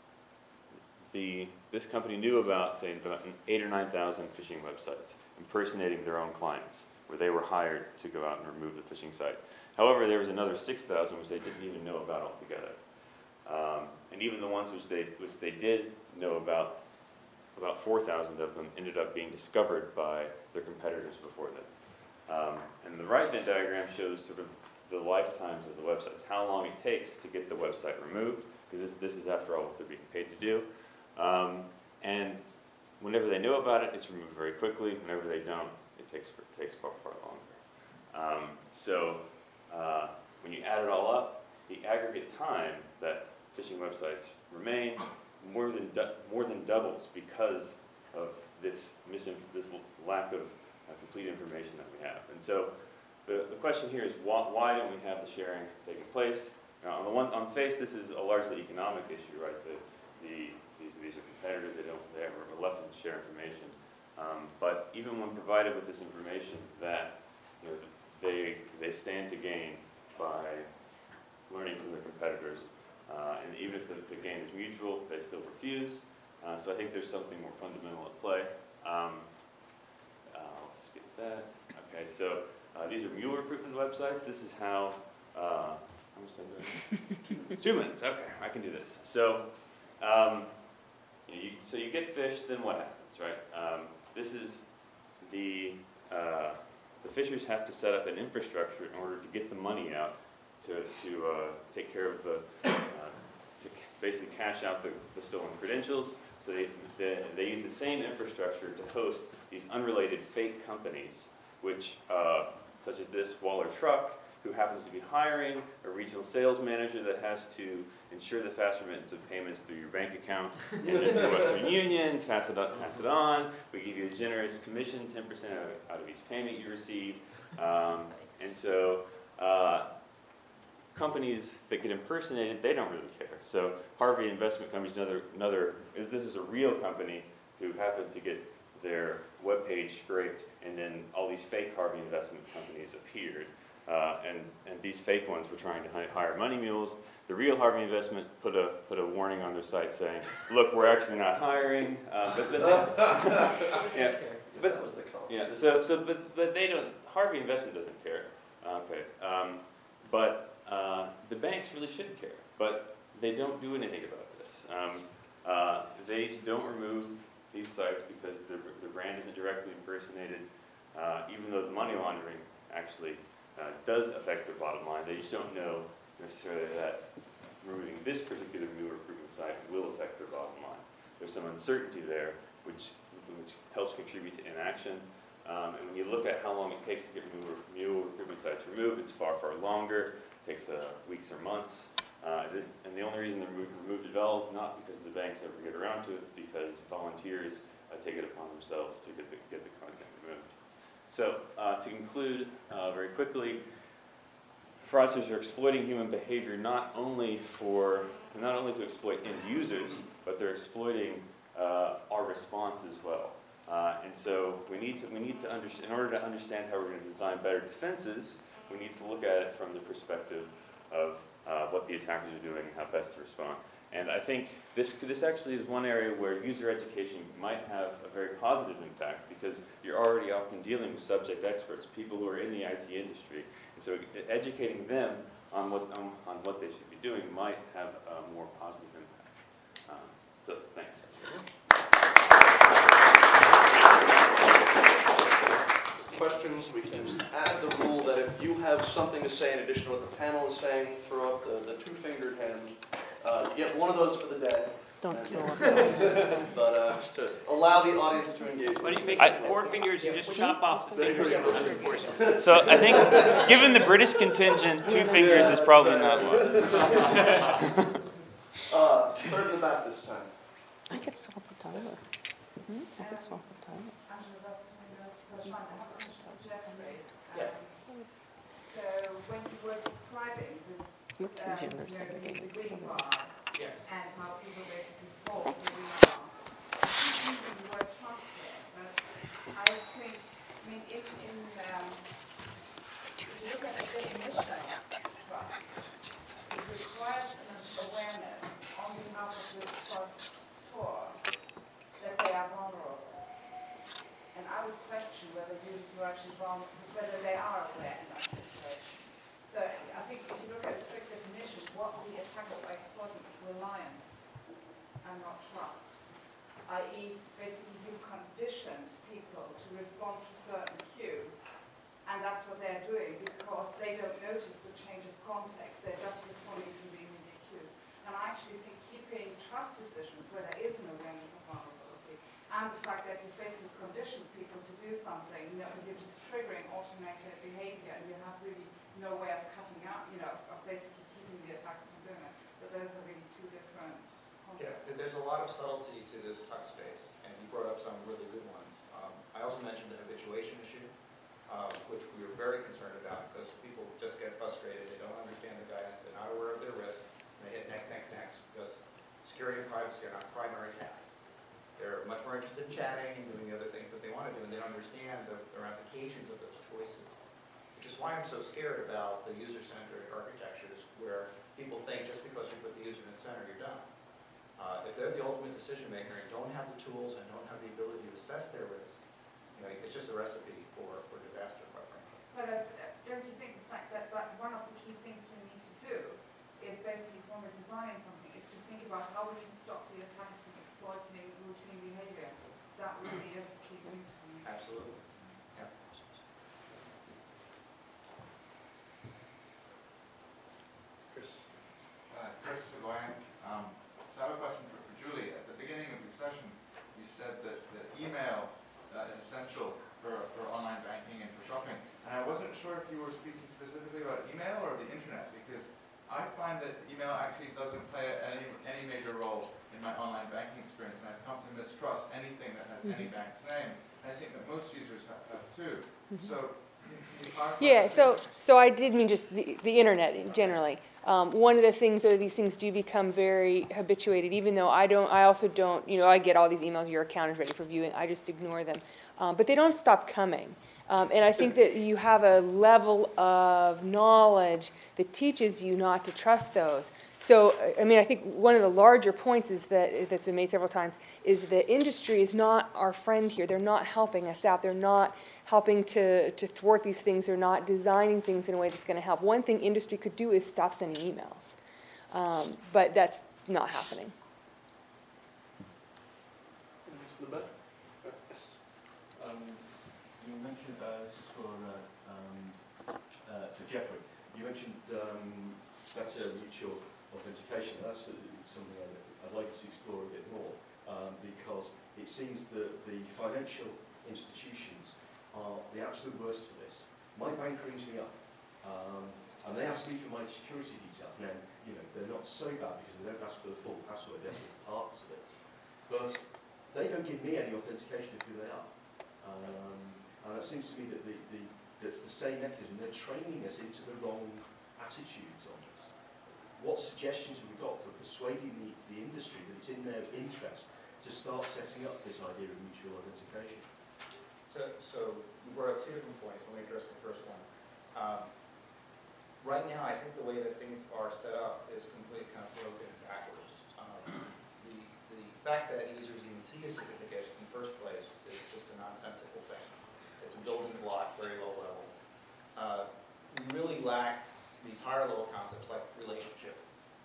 the, this company knew about, say, about eight or nine thousand phishing websites, impersonating their own clients, where they were hired to go out and remove the phishing site. However, there was another six thousand which they didn't even know about altogether. Um, and even the ones which they, which they did know about, about four thousand of them ended up being discovered by their competitors before them. Um, and the right Venn diagram shows sort of the lifetimes of the websites, how long it takes to get the website removed, because this, this is, after all, what they're being paid to do. Um, and whenever they know about it, it's removed very quickly. Whenever they don't, it takes, it takes far, far longer. Um, so uh, when you add it all up, the aggregate time that phishing websites remain more than, more than doubles because of this, misinf- this lack of Uh, complete information that we have. And so the, the question here is why, why don't we have the sharing taking place? Now, on the one on face, this is a largely economic issue, right? The, the, these, these are competitors. They don't they have a reluctance share information. Um, but even when provided with this information, that you know, they they stand to gain by learning from their competitors. Uh, and even if the, the gain is mutual, they still refuse. Uh, so I think there's something more fundamental at play. Um, I'll skip that. Okay, so uh, these are mule recruitment websites. This is how, uh, how much time do I have? Two minutes, okay, I can do this. So, um, you, you, so you get fish, then what happens, right? Um, this is the, uh, the fishers have to set up an infrastructure in order to get the money out to, to uh, take care of the, uh, to basically cash out the, the stolen credentials. So they, they, they use the same infrastructure to host these unrelated fake companies, which, uh, such as this Waller Truck, who happens to be hiring a regional sales manager that has to ensure the fast remittance of payments through your bank account, and then to Western Union, pass it, on, pass it on. We give you a generous commission, ten percent out of each payment you receive. Um, and so, uh, companies that get impersonated, they don't really care. So Harvey Investment Company is another, another is, this is a real company who happened to get their webpage scraped, and then all these fake Harvey Investment Companies appeared. Uh, and, and these fake ones were trying to hi- hire money mules. The real Harvey Investment put a, put a warning on their site saying, look, we're actually not hiring. Uh, but, but, they, yeah, but, that was the call. yeah, so, so but, but they don't, Harvey Investment doesn't care. Okay, um, but Uh, the banks really should care, but they don't do anything about this. Um, uh, they don't remove these sites because the, the brand isn't directly impersonated, uh, even though the money laundering actually uh, does affect their bottom line. They just don't know necessarily that removing this particular mule recruitment site will affect their bottom line. There's some uncertainty there, which, which helps contribute to inaction. Um, and when you look at how long it takes to get mule, mule recruitment sites removed, it's far, far longer. Takes uh, weeks or months, uh, and the only reason they're removed at all is not because the banks ever get around to it, because volunteers uh, take it upon themselves to get the, get the content removed. So uh, to conclude uh, very quickly, fraudsters are exploiting human behavior not only for not only to exploit end users, but they're exploiting uh, our response as well. Uh, and so we need to we need to understand in order to understand how we're going to design better defenses. We need to look at it from the perspective of uh, what the attackers are doing and how best to respond. And I think this this actually is one area where user education might have a very positive impact, because you're already often dealing with subject experts, people who are in the I T industry. And so educating them on what um, on what they should be doing might have a more positive impact. Um, so thanks. Questions, we can just add the rule that if you have something to say in addition to what the panel is saying, throw up the, the two-fingered hand. Uh, you get one of those for the day. Don't And- throw up. But uh, just to allow the audience to engage. Why don't you make I- it four fingers and just chop off the fingers and just enforce it? So I think, given the British contingent, two fingers is probably not one. Uh, third in the back this time. I could stop the timer. Hmm? I could stop the timer. Yes. So when you were describing this, You're too um, generous. you know, I the, think the it's green funny. bar Yes. and how people basically fall for the green bar. I'm using the word trust here, but I think, I mean, if in, um, if you look at the definition of trust, it requires an awareness on behalf of the trustor that they are vulnerable. And I would question whether users are actually vulnerable, whether they are aware in that situation. So I think if you look at a strict definition, what the attackers are exploiting is reliance and not trust. that is, basically you've conditioned people to respond to certain cues, and that's what they're doing because they don't notice the change of context. They're just responding to the immediate cues. And I actually think keeping trust decisions where there is an awareness of vulnerability, and the fact that you're basically conditioned people to do something, you know, and you're just triggering automated behavior, and you have really no way of cutting out, you know, of, of basically keeping the attacker from doing it. But those are really two different concepts. Yeah, there's a lot of subtlety to this tuck space, and you brought up some really good ones. Um, I also mentioned the habituation issue, uh, which we were very concerned about because people just get frustrated, they don't understand the guidance, they're not aware of their risk, and they hit next, next, next, because security and privacy are not primary tasks. They're much more interested in chatting and doing the other things that they want to do, and they don't understand the the ramifications of those choices. Which is why I'm so scared about the user-centric architectures, where people think just because you put the user in the center, you're done. Uh, if they're the ultimate decision maker and don't have the tools and don't have the ability to assess their risk, you know, it's just a recipe for, for disaster, quite frankly. But uh, don't you think it's like that, but one of the key things we need to do is basically, when we're designing something, is to think about how we can stop the attacks from exploiting routine behavior. That would be as a key thing for me. Absolutely. Yeah. Chris? Uh, Chris Seguin. Um, so I have a question for, for Julie. At the beginning of your session, you said that, that email uh, is essential for, for online banking and for shopping. And I wasn't sure if you were speaking specifically about email or the internet, because I find that email actually doesn't play any, any major role in my online banking experience, and I've come to mistrust anything that has any bank's name. And I think that most users have, have too. So, can you, can you clarify? Yeah, so, so I did mean just the, the internet generally. Um, one of the things, though, these things do become very habituated, even though I don't, I also don't, you know, I get all these emails, your account is ready for viewing, I just ignore them. Um, but they don't stop coming. Um, and I think that you have a level of knowledge that teaches you not to trust those. So, I mean, I think one of the larger points is that, that's been made several times, is the industry is not our friend here. They're not helping us out. They're not helping to, to thwart these things. They're not designing things in a way that's going to help. One thing industry could do is stop sending emails. Um, but that's not happening. Next to the back. Yes. Um, you mentioned, uh, this is for, uh, um, uh, for Jeffrey, you mentioned um, better mutual authentication. That's uh, something I'd, I'd like to explore a bit more, um, because it seems that the financial institutions are the absolute worst for this. My bank rings me up, um, and they ask me for my security details. Now, you know, they're not so bad because they don't ask for the full password, they're for parts of it. But they don't give me any authentication of who they are. Um, and it seems to me that the, the, that's the same mechanism. They're training us into the wrong attitudes on this. What suggestions have we got for persuading the, the industry that it's in their interest to start setting up this idea of mutual authentication? So, so you brought up two different points. Let me address the first one. Um, right now, I think the way that things are set up is completely kind of broken backwards. Um, the, the fact that users even see a certificate in the first place is just a nonsensical thing. It's a building block, very low level. Uh, we really lack these higher level concepts like relationship.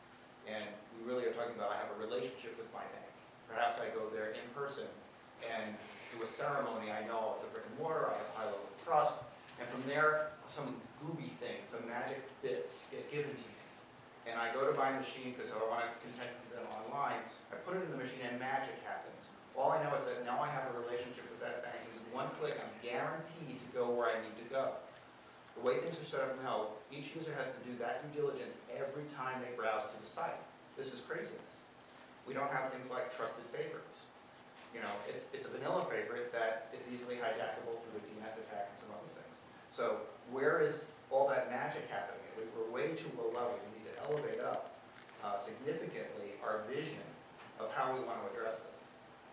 And we really are talking about, I have a relationship with my bank. Perhaps I go there in person and through a ceremony, I know it's a brick and mortar, I have a high level of trust, and from there, some gooby things, some magic bits get given to me. And I go to buy a machine because I want to connect them online, I put it in the machine and magic happens. All I know is that now I have a relationship with that bank. It's one click, I'm guaranteed to go where I need to go. The way things are set up now, each user has to do that due diligence every time they browse to the site. This is craziness. We don't have things like trusted favorites. You know, it's, it's a vanilla favorite that is easily hijackable through the D N S attack and some other things. So where is all that magic happening? We're way too low level. We need to elevate up uh, significantly our vision of how we want to address this.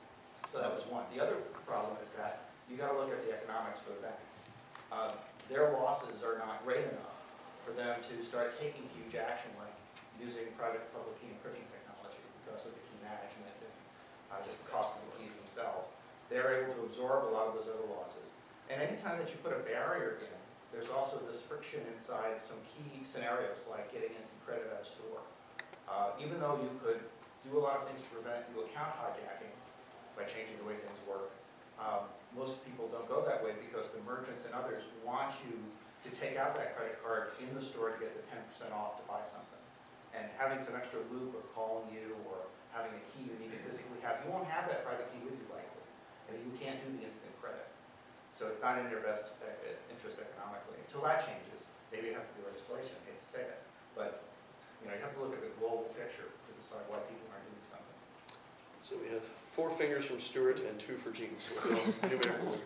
So that was one. The other problem is that you got to look at the economics for the banks. Uh, their losses are not great enough for them to start taking huge action like using private public key encryption technology because of the key management and uh, just the cost of the keys themselves. They're able to absorb a lot of those other losses. And anytime that you put a barrier in, there's also this friction inside some key scenarios like getting instant credit at a store. Uh, even though you could do a lot of things to prevent new account hijacking by changing the way things work, um, most people don't go that way because the merchants and others want you to take out that credit card in the store to get the ten percent off to buy something. And having some extra loop of calling you or having a key you need to physically have, you won't have that private key with you likely. And you can't do the instant credit. So it's not in your best interest economically. Until that changes, maybe it has to be legislation, I hate to say it. But you know, you have to look at the global picture to decide why people aren't doing something. So we have four fingers from Stuart and two for Gene. So we're all numerical.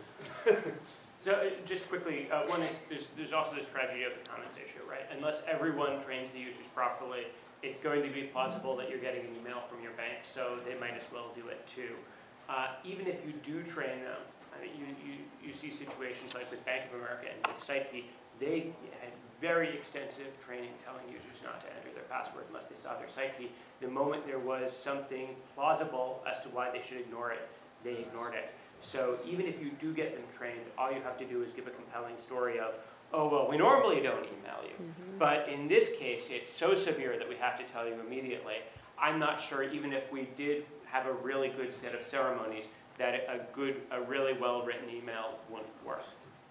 So uh, just quickly, uh, one is there's, there's also this tragedy of the comments issue, right? Unless everyone trains the users properly, it's going to be plausible that you're getting an email from your bank, so they might as well do it too. uh, even if you do train them, I mean, you, you, you see situations like with Bank of America and with SiteKey, they had very extensive training telling users not to enter their password unless they saw their SiteKey. The moment there was something plausible as to why they should ignore it, they ignored it. So even if you do get them trained, all you have to do is give a compelling story of, oh, well, we normally don't email you. Mm-hmm. But in this case, it's so severe that we have to tell you immediately. I'm not sure, even if we did have a really good set of ceremonies, that a good, a really well-written email wouldn't work.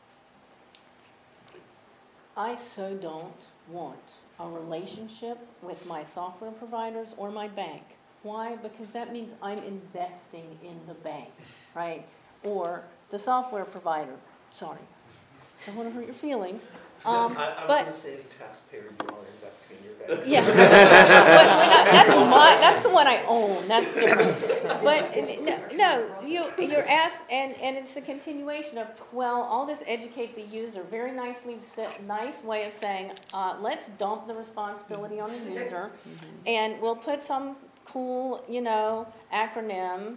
I so don't want a relationship with my software providers or my bank. Why? Because that means I'm investing in the bank, right? Or the software provider. Sorry, don't want to hurt your feelings. Um, I, I was but going to say, as a taxpayer, you are investing in your bank. yeah, but when I, that's my, that's the one I own. That's different. But no, no, you you're asked, and and it's a continuation of, well, I'll just educate the user. Very nicely set, nice way of saying, uh, let's dump the responsibility on the user, and we'll put some cool, you know, acronym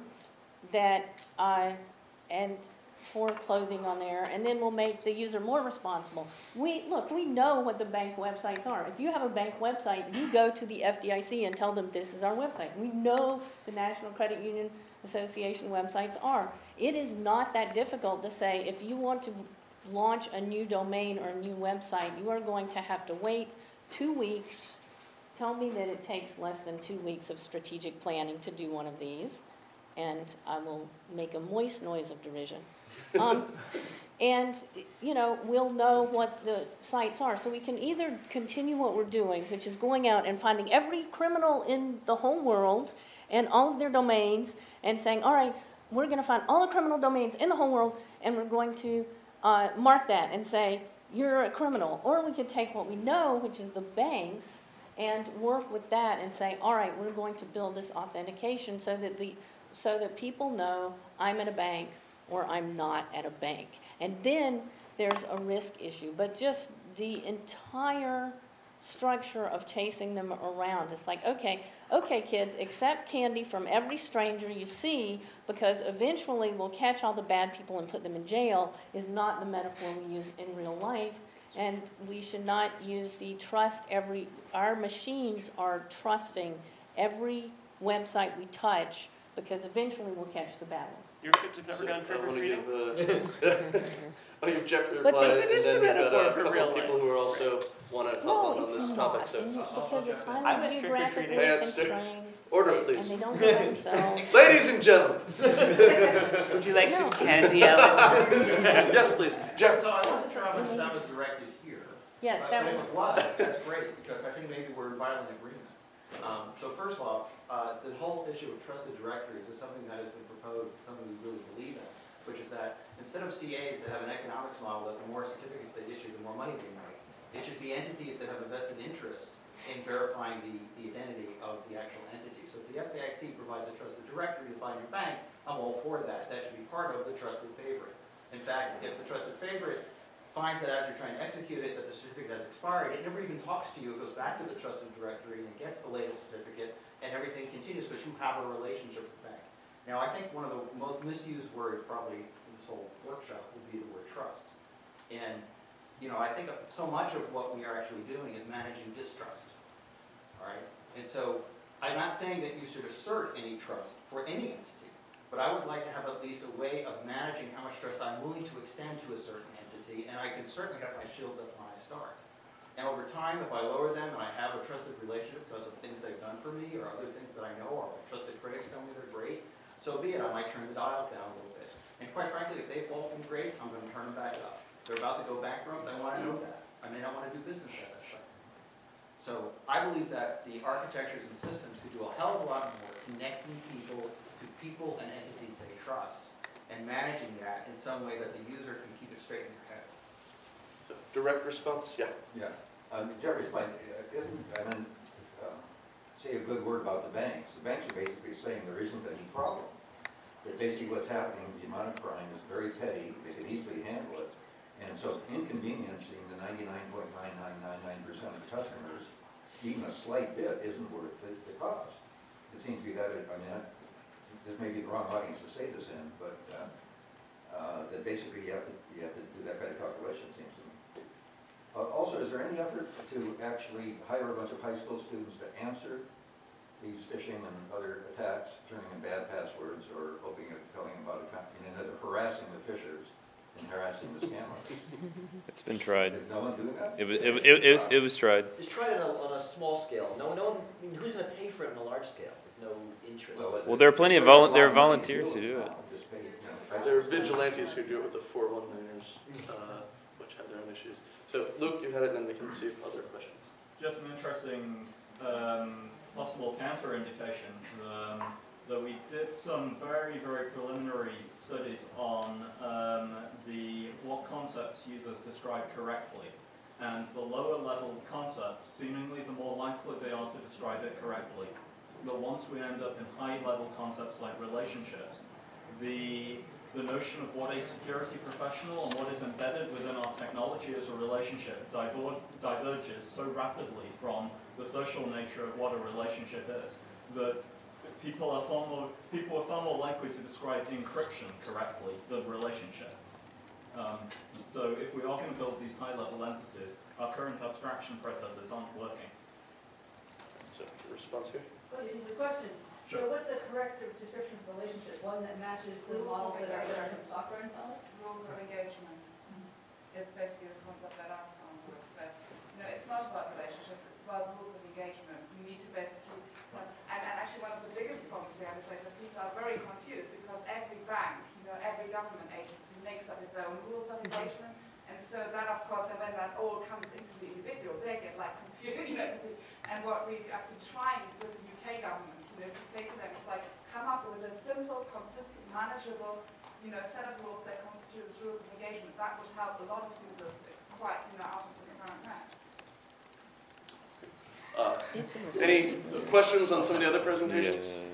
that uh, and. for clothing on there, and then we'll make the user more responsible. We, look, we know what the bank websites are. If you have a bank website, you go to the F D I C and tell them this is our website. We know the National Credit Union Association websites are. It is not that difficult to say, if you want to launch a new domain or a new website, you are going to have to wait two weeks. Tell me that it takes less than two weeks of strategic planning to do one of these, and I will make a moist noise of derision. Um, and, you know, we'll know what the sites are. So we can either continue what we're doing, which is going out and finding every criminal in the whole world and all of their domains and saying, all right, we're going to find all the criminal domains in the whole world, and we're going to uh, mark that and say, you're a criminal. Or we could take what we know, which is the banks, and work with that and say, all right, we're going to build this authentication so that the so that people know I'm at a bank or I'm not at a bank. And then there's a risk issue. But just the entire structure of chasing them around, it's like, okay, okay, kids, accept candy from every stranger you see, because eventually we'll catch all the bad people and put them in jail, is not the metaphor we use in real life. And we should not use the trust every, our machines are trusting every website we touch, because eventually we'll catch the bad ones. Your kids have never So, done I trick or wanna treating? give, uh, I want to give Jeffrey a But reply, it and is then the we've got metaphor a for couple real of people life. who are also want to No, comment on it's this not, topic, so. because it's I'm highly trick or geographically treating. Hey, it's- constrained, Order, and please. they don't do it themselves. Ladies and gentlemen, Would you like some No. candy, Alex? yes, please. Jeff. So I wasn't sure how much of that was directed here. Yes, But that but was, if it was, that's great, because I think maybe we're in violent agreement. Um, So first off, uh, the whole issue of trusted directories is something that has been proposed, and something we really believe in, which is that instead of C As that have an economics model that the more certificates they issue, the more money they make, it should be entities that have a vested interest in verifying the, the identity of the actual entity. So if the F D I C provides a trusted directory to find your bank, I'm all for that. That should be part of the trusted favorite. In fact, if the trusted favorite finds that as you're trying to execute it, that the certificate has expired, it never even talks to you. It goes back to the trusted directory and it gets the latest certificate, and everything continues because you have a relationship with the bank. Now, I think one of the most misused words probably in this whole workshop would be the word trust. And, you know, I think so much of what we are actually doing is managing distrust, all right? And so I'm not saying that you should assert any trust for any entity, but I would like to have at least a way of managing how much trust I'm willing to extend to a certain entity, and I can certainly have my shields up when I start. And over time, if I lower them and I have a trusted relationship because of things they've done for me or other things that I know, or my trusted critics tell me they're great, so be it. I might turn the dials down a little bit. And quite frankly, if they fall from grace, I'm going to turn them back up. They're about to go bankrupt, I want to know that. I may not want to do business at that site. So I believe that the architectures and systems could do a hell of a lot more connecting people to people and entities they trust, and managing that in some way that the user can keep it straight in their head. So, direct response, yeah. Yeah, um, Jeffrey's point, uh, isn't, I mean, uh, say a good word about the banks. The banks are basically saying there isn't any problem. That they see what's happening, the amount of crime is very petty, they can easily handle it. And so inconveniencing the ninety-nine point nine nine nine nine percent of customers, even a slight bit, isn't worth the, the cost. It seems to be that, I mean, this may be the wrong audience to say this in, but, uh, uh, that basically you have to, you have to do that kind of calculation, it seems to me. Uh, also, is there any effort to actually hire a bunch of high school students to answer these phishing and other attacks, turning in bad passwords, or hoping of telling about, account- you know, harassing the fishers and harassing the scammers? It's been tried. Is no one doing that? It was, it, was- it, was, it was tried. It's tried on a, on a small scale. No, no one, I mean, who's gonna pay for it on a large scale? There's no interest. Well, there are plenty of vol- there are volunteers who do it. Just pay, you know, There are vigilantes who do it with the four one-niners, uh, which have their own issues. So Luke, you had it, and then we can see if other questions. Just an interesting um, possible counter-indication um, that we did some very, very preliminary studies on um, the what concepts users describe correctly. And the lower level concepts, seemingly the more likely they are to describe it correctly. But once we end up in high level concepts like relationships, the the notion of what a security professional and what is embedded within our technology as a relationship diver diverges so rapidly from the social nature of what a relationship is that people are far more people are far more likely to describe encryption correctly than relationship. Um, so if we are going to build these high-level entities, our current abstraction processes aren't working. So, response here? The question, Sure. so what's the correct description of relationship? One that matches the Rules models of that are, that are engagement. from software intelligence? Rules of engagement is basically the concept that I've found works best. You know, it's not about relationship, it's about rules of engagement. You need to basically, and, and actually one of the biggest problems we have is like that people are very confused because every bank, you know, every government agency makes up its own rules of engagement. And so that, of course, and when that all comes into the individual, they get like confused, you know. And what we've I've been trying with the U K government, you know, to say to them is like, come up with a simple, consistent, manageable, you know, set of rules that constitute rules of engagement. That would help a lot of users quite, you know, out of the current mess. Uh, any questions on some of the other presentations? Yeah.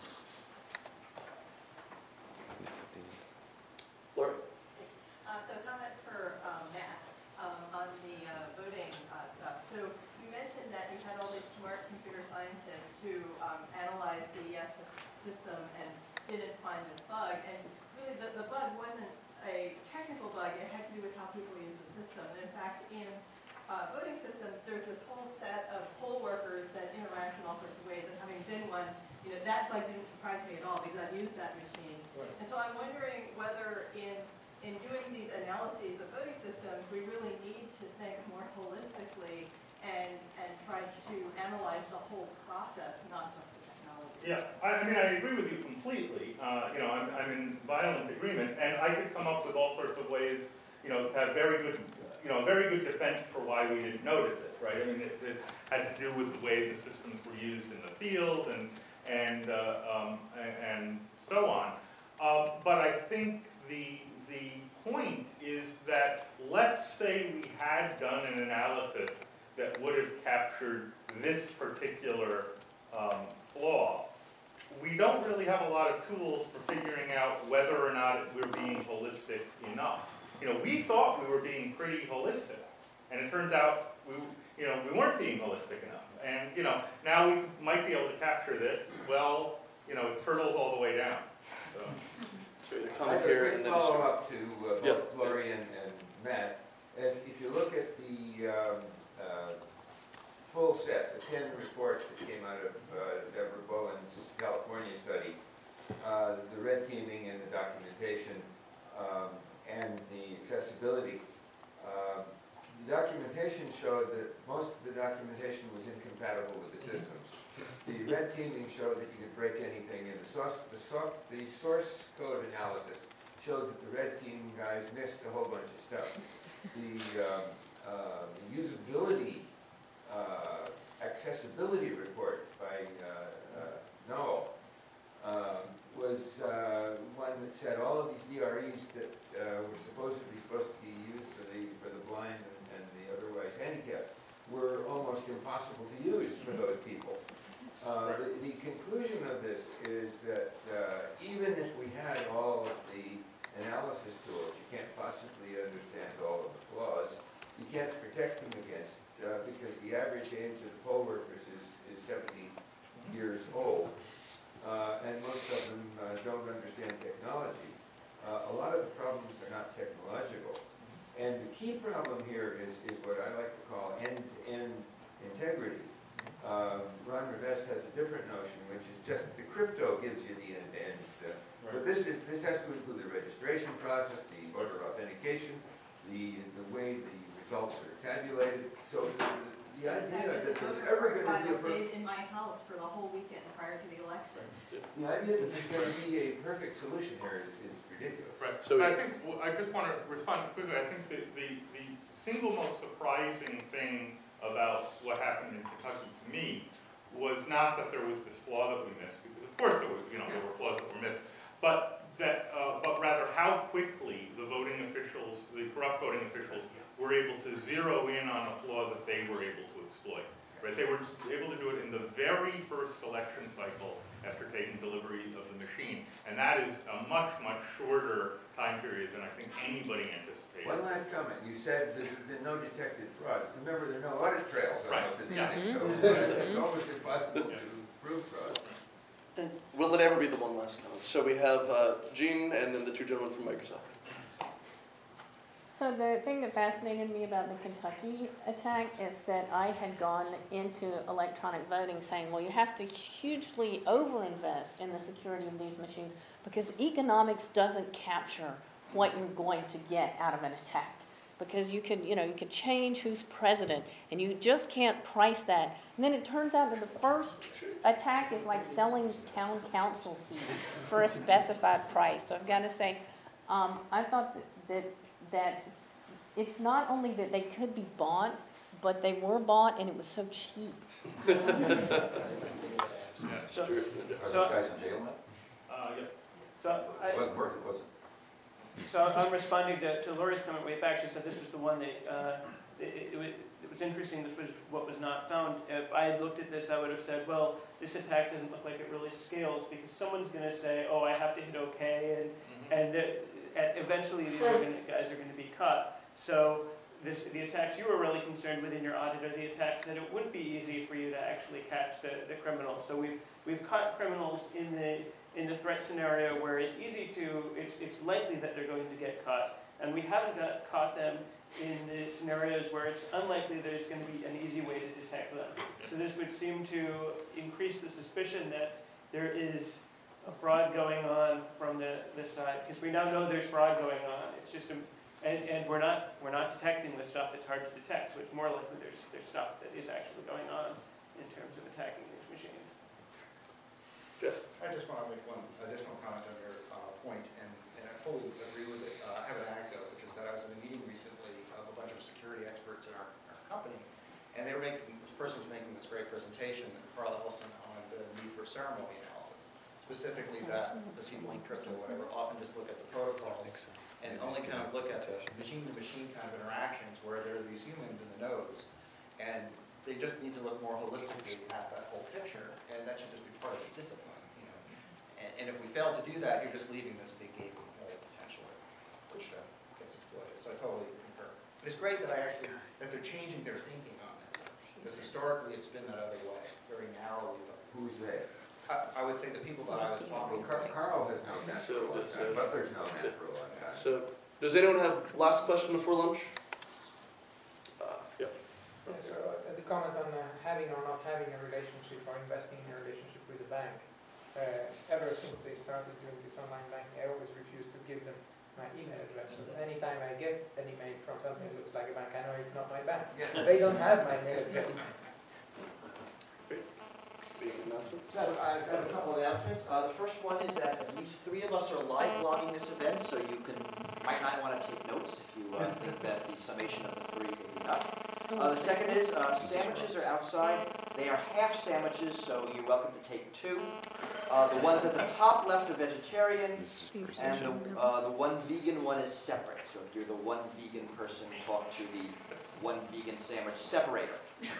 Laura? Uh, so a comment for um, Matt um, on the uh, voting uh, stuff. So you mentioned that you had all these smart computer scientists who um, analyzed the E S system and didn't find this bug. And really the, the bug wasn't a technical bug, it had to do with how people use the system. And in fact, in uh, voting systems, there's this whole set of poll workers that interact in all sorts of ways. And having been one, you know, that bug didn't surprise me at all because I've used that machine. Right. And so I'm wondering whether in in doing these analyses of voting systems, we really need to think more holistically and, and try to analyze the whole process, not just the technology. Yeah, I, I mean, I agree with you completely. Uh, you know, I'm, I'm in violent agreement, and I could come up with all sorts of ways, you know, to have very good, you know, very good defense for why we didn't notice it, right? I mean, it, it had to do with the way the systems were used in the field and, and, uh, um, and, and so on. Uh, but I think the The point is that let's say we had done an analysis that would have captured this particular um, flaw. We don't really have a lot of tools for figuring out whether or not we're being holistic enough. You know, we thought we were being pretty holistic, and it turns out we, you know, we weren't being holistic enough. And you know, now we might be able to capture this. Well, you know, it's hurdles all the way down. So. I have a quick follow-up to uh, both Yeah. Lori and, and Matt. If, if you look at the um, uh, full set, the ten reports that came out of uh, Deborah Bowen's California study, uh, the red teaming and the documentation um, and the accessibility, uh, the documentation showed that most of the documentation was incompatible with the systems. The red teaming showed that you could break anything, and the source, the, soft, the source code analysis showed that the red team guys missed a whole bunch of stuff. The, um, uh, the usability, uh, accessibility report by uh, uh, Noel uh, was uh, one that said all of these D R Es that uh, were supposedly supposed to be used for the for the blind and, and the otherwise handicapped were almost impossible to use for those people. Uh, the, the conclusion of this is that uh, even if we had all of the analysis tools, you can't possibly understand all of the flaws. You can't protect them against, uh, because the average age of poll workers is, is seventy years old. Uh, and most of them uh, key problem here is, is what I like to call end-to-end integrity. Um, Ron Rivest has a different notion, which is just the crypto gives you the end-to-end. Uh, but this is this has to include the registration process, the voter authentication, the the way the results are tabulated. So the, the idea that there's ever going to be a I perfect, stayed in my house for the whole weekend prior to the election. the idea that there's going to be a perfect solution here is, is ridiculous. Right, So- so I think, well, I just want to respond quickly, I think the, the, the single most surprising thing about what happened in Kentucky to me was not that there was this flaw that we missed, because of course there was, you know, there were flaws that were missed, but that, uh, but rather how quickly the voting officials, the corrupt voting officials, were able to zero in on a flaw that they were able to exploit. Right, they were able to do it in the very first election cycle after taking delivery of the machine, and that is a much, much shorter time period than I think anybody anticipated. One last comment. You said there's been no detected fraud. Remember, there are no audit trails on Right. most of these Yeah. things, so it's almost impossible to prove fraud. Will it ever be the one last comment? So we have uh, Gene and then the two gentlemen from Microsoft. So the thing that fascinated me about the Kentucky attack is that I had gone into electronic voting saying, well, you have to hugely overinvest in the security of these machines because economics doesn't capture what you're going to get out of an attack. Because you could, you know, you could change who's president and you just can't price that. And then it turns out that the first attack is like selling town council seats for a specified price. So I've got to say, um, I thought that, that that it's not only that they could be bought, but they were bought and it was so cheap. Yeah. So, Are those so, guys in jail now? uh, yeah. So I, It wasn't worth it, was it? So I'm responding to, to Lori's comment, we actually said this was the one that, uh, it, it, was, it was interesting, this was what was not found. If I had looked at this, I would have said, well, this attack doesn't look like it really scales, because someone's gonna say, oh, I have to hit okay, and, and the, at, eventually these are gonna, guys are gonna be caught. So this, the attacks you were really concerned with in your audit are the attacks that it wouldn't be easy for you to actually catch the, the criminals. So we've, we've caught criminals in the, in the threat scenario where it's easy to, it's, it's likely that they're going to get caught. And we haven't got, caught them in the scenarios where it's unlikely there's going to be an easy way to detect them. So this would seem to increase the suspicion that there is a fraud going on from the, the side. Because we now know there's fraud going on. It's just a, and, and we're not we're not detecting the stuff that's hard to detect. So it's more likely there's, there's stuff that is actually going on in terms of attacking these machines. Jeff? I just want to make one additional comment on your uh, point, and, and I fully agree with it. Uh, I have an anecdote, which is that I was in a meeting recently of a bunch of security experts in our, our company, and they were making, this person was making this great presentation, Carl Ellison, on the need for ceremony analysis. Specifically that the people in crypto, whatever, often just look at the protocols and only kind of look at the machine-to-machine kind of interactions where there are these humans in the nodes, and they just need to look more holistically at that whole picture, and that should just be part of the discipline, you know. And, and if we fail to do that, you're just leaving this big gaping hole potentially, which uh, gets exploited. So I totally concur. But it's great that I actually that they're changing their thinking on this, because historically it's been that other way, very narrowly focused. Who's they? I, I would say the people that I was talking Well, Car- to. Carl has known that for a So, long so- time. Butler's known that for a long time. So, does anyone have last question before lunch? Uh, yeah. Yes, uh, the comment on uh, having or not having a relationship or investing in a relationship with the bank. Uh, ever since they started doing this online banking, I always refuse to give them my email address. So anytime I get an email from something that looks like a bank, I know it's not my bank. They don't have my mail address. So I've got a couple of announcements. Uh, the first one is that at least three of us are live blogging this event, so you can might not want to take notes if you uh, think that the summation of the three will be enough. Uh, the second is uh, sandwiches are outside. They are half sandwiches, so you're welcome to take two. Uh, the ones at the top left are vegetarian, and the, uh, the one vegan one is separate. So if you're the one vegan person, talk to the one vegan sandwich separator.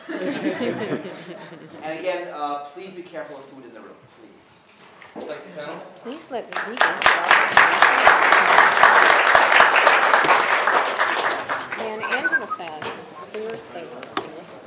And again, uh, please be careful of food in the room, please. It's like the panel. Please let the vegans stop. And Angela says, the clearest thinker in this